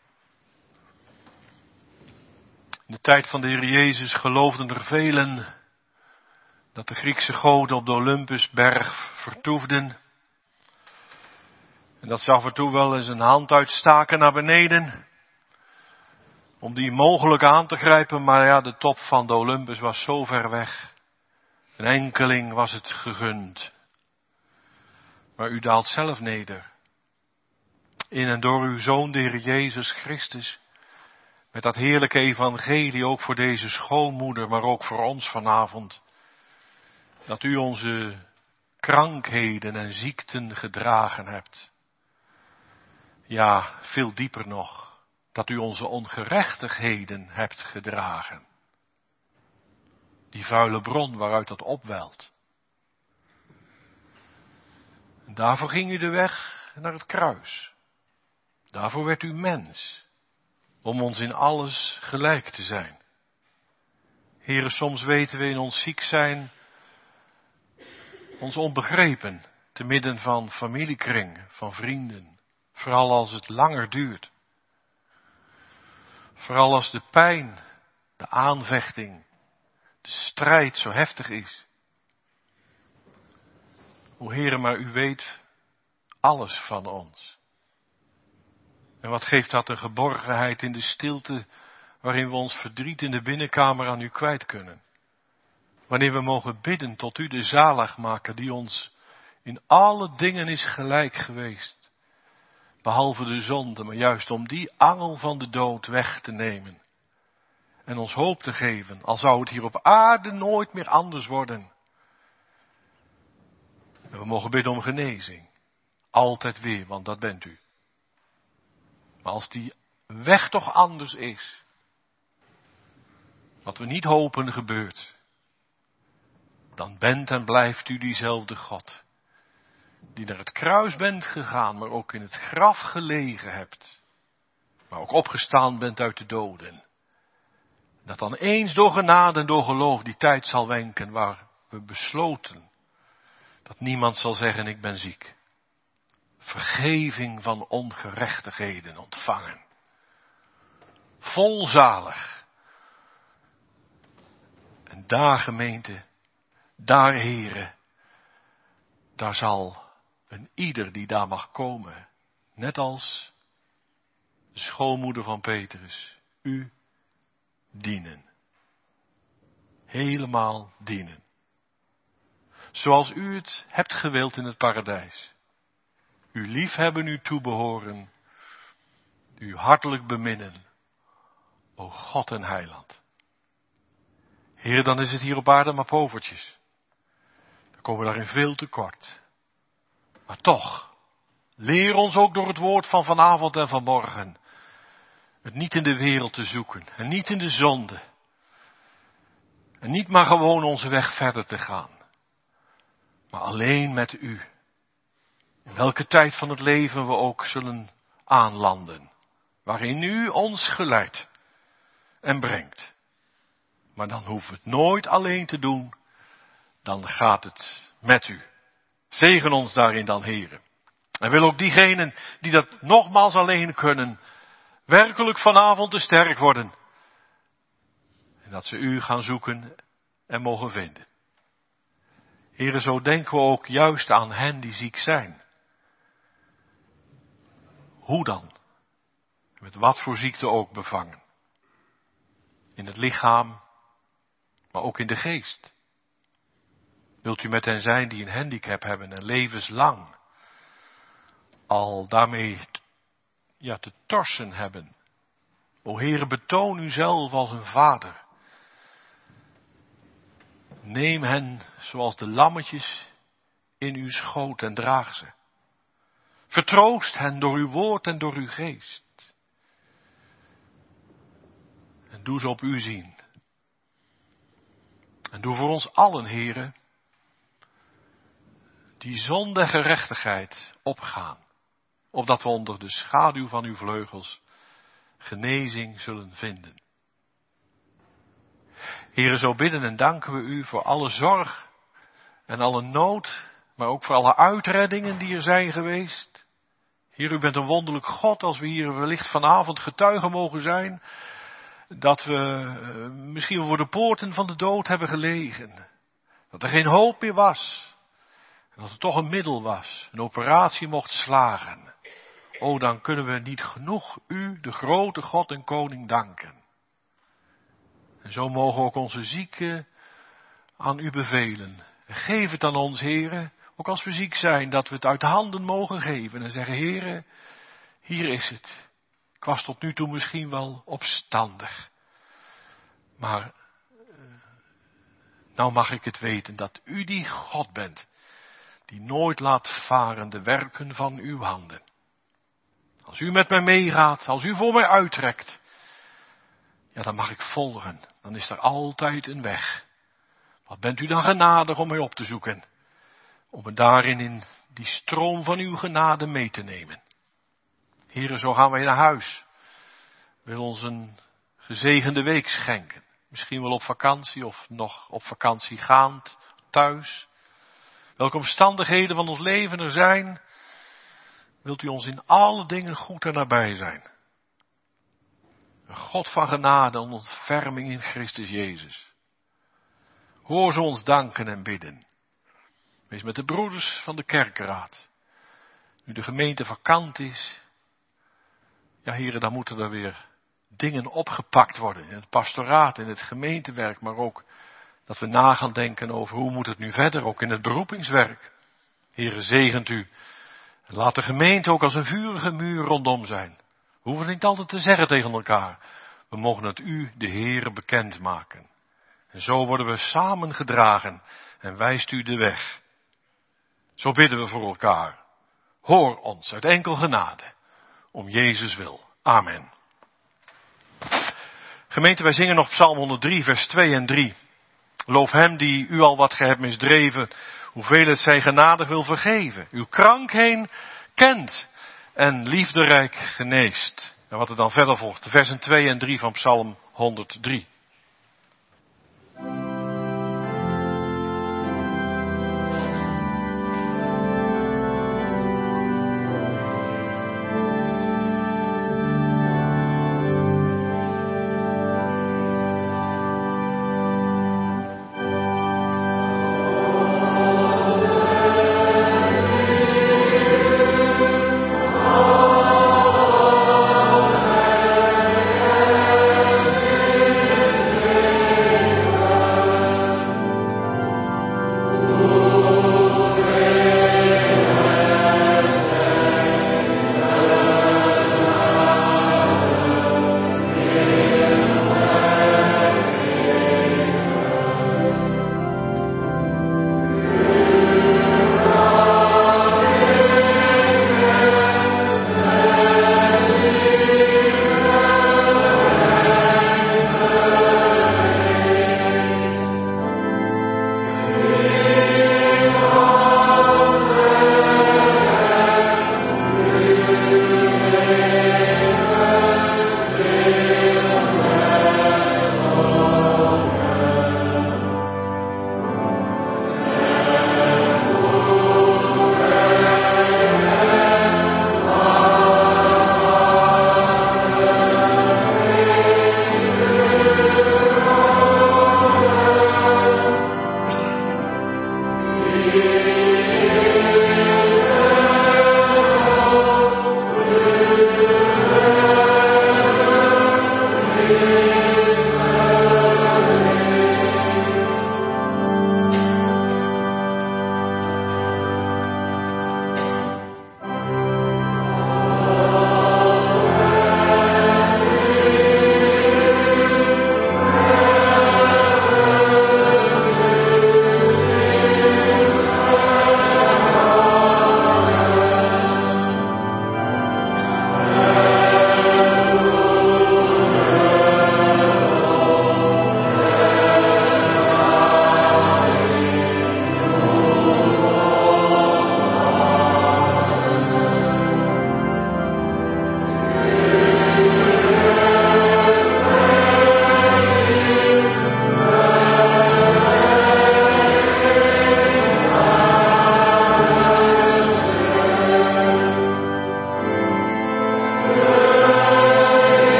In de tijd van de Heer Jezus geloofden er velen dat de Griekse goden op de Olympusberg vertoefden. En dat ze af en toe wel eens een hand uitstaken naar beneden, om die mogelijk aan te grijpen, maar ja, de top van de Olympus was zo ver weg. Een enkeling was het gegund. Maar u daalt zelf neder. In en door uw Zoon, de Heer Jezus Christus, met dat heerlijke evangelie ook voor deze schoonmoeder, maar ook voor ons vanavond. Dat u onze krankheden en ziekten gedragen hebt. Ja, veel dieper nog, dat u onze ongerechtigheden hebt gedragen. Die vuile bron waaruit dat opwelt. En daarvoor ging u de weg naar het kruis. Daarvoor werd u mens. Om ons in alles gelijk te zijn. Heere, soms weten we in ons ziek zijn ons onbegrepen, te midden van familiekring, van vrienden. Vooral als het langer duurt. Vooral als de pijn, de aanvechting, de strijd zo heftig is. O Heere, maar u weet alles van ons. En wat geeft dat een geborgenheid in de stilte, waarin we ons verdriet in de binnenkamer aan u kwijt kunnen. Wanneer we mogen bidden tot u de zaligmaker die ons in alle dingen is gelijk geweest. Behalve de zonde, maar juist om die angel van de dood weg te nemen. En ons hoop te geven, al zou het hier op aarde nooit meer anders worden. En we mogen bidden om genezing. Altijd weer, want dat bent u. Maar als die weg toch anders is, wat we niet hopen gebeurt, dan bent en blijft u diezelfde God, die naar het kruis bent gegaan, maar ook in het graf gelegen hebt, maar ook opgestaan bent uit de doden. Dat dan eens door genade en door geloof die tijd zal wenken waar we besloten, dat niemand zal zeggen ik ben ziek. Vergeving van ongerechtigheden ontvangen. Volzalig. En daar gemeente, daar Heere, daar zal een ieder die daar mag komen, net als de schoonmoeder van Petrus, u dienen. Helemaal dienen. Zoals u het hebt gewild in het paradijs. U liefhebben, u toebehoren, u hartelijk beminnen, o God en Heiland. Heer, dan is het hier op aarde maar povertjes. Dan komen we daarin veel tekort. Maar toch, leer ons ook door het woord van vanavond en vanmorgen, het niet in de wereld te zoeken en niet in de zonde. En niet maar gewoon onze weg verder te gaan, maar alleen met u. In welke tijd van het leven we ook zullen aanlanden. Waarin u ons geleidt en brengt. Maar dan hoeven we het nooit alleen te doen. Dan gaat het met u. Zegen ons daarin dan, Heere. En wil ook diegenen die dat nogmaals alleen kunnen, werkelijk vanavond te sterk worden. En dat ze u gaan zoeken en mogen vinden. Heere, zo denken we ook juist aan hen die ziek zijn. Hoe dan? Met wat voor ziekte ook bevangen. In het lichaam, maar ook in de geest. Wilt u met hen zijn die een handicap hebben en levenslang al daarmee te torsen hebben. O Heere, betoon uzelf als een vader. Neem hen zoals de lammetjes in uw schoot en draag ze. Vertroost hen door uw woord en door uw geest. En doe ze op u zien. En doe voor ons allen, Heere, die zonde en gerechtigheid opgaan. Opdat we onder de schaduw van uw vleugels genezing zullen vinden. Heere, zo bidden en danken we u voor alle zorg en alle nood, maar ook voor alle uitreddingen die er zijn geweest. Heer, u bent een wonderlijk God als we hier wellicht vanavond getuigen mogen zijn, dat we misschien wel voor de poorten van de dood hebben gelegen. Dat er geen hoop meer was. En dat er toch een middel was, een operatie mocht slagen. O, dan kunnen we niet genoeg u, de grote God en Koning, danken. En zo mogen we ook onze zieken aan u bevelen. Geef het aan ons, Heere, ook als we ziek zijn, dat we het uit de handen mogen geven. En zeggen, Heere, hier is het. Ik was tot nu toe misschien wel opstandig. Maar nou mag ik het weten dat u die God bent, die nooit laat varen de werken van uw handen. Als u met mij meegaat, als u voor mij uittrekt, ja, dan mag ik volgen. Dan is er altijd een weg. Wat bent u dan genadig om mij op te zoeken? Om me daarin in die stroom van uw genade mee te nemen. Heren, zo gaan wij naar huis. Wil ons een gezegende week schenken. Misschien wel op vakantie of nog op vakantie gaand, thuis. Welke omstandigheden van ons leven er zijn, wilt u ons in alle dingen goed en nabij zijn. Een God van genade en ontferming in Christus Jezus. Hoor ze ons danken en bidden. Wees met de broeders van de kerkraad. Nu de gemeente vakant is. Ja, heren, dan moeten er weer dingen opgepakt worden. In het pastoraat, in het gemeentewerk. Maar ook dat we na gaan denken over hoe moet het nu verder. Ook in het beroepingswerk. Heren, zegent u. En laat de gemeente ook als een vurige muur rondom zijn. We hoeven niet altijd te zeggen tegen elkaar. We mogen het u, de Heere, bekendmaken. En zo worden we samengedragen en wijst u de weg. Zo bidden we voor elkaar. Hoor ons uit enkel genade. Om Jezus wil. Amen. Gemeente, wij zingen nog Psalm 103, vers 2 en 3. Loof hem die u al wat ge hebt misdreven, hoeveel het zij genadig wil vergeven. Uw krankheden kent en liefderijk geneest. En wat er dan verder volgt, de versen 2 en 3 van Psalm 103.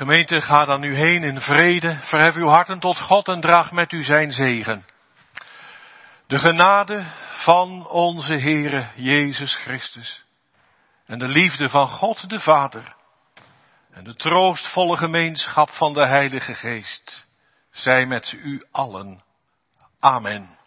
Gemeente, ga dan nu heen in vrede, verhef uw harten tot God en draag met u zijn zegen. De genade van onze Heere Jezus Christus en de liefde van God de Vader en de troostvolle gemeenschap van de Heilige Geest zij met u allen. Amen.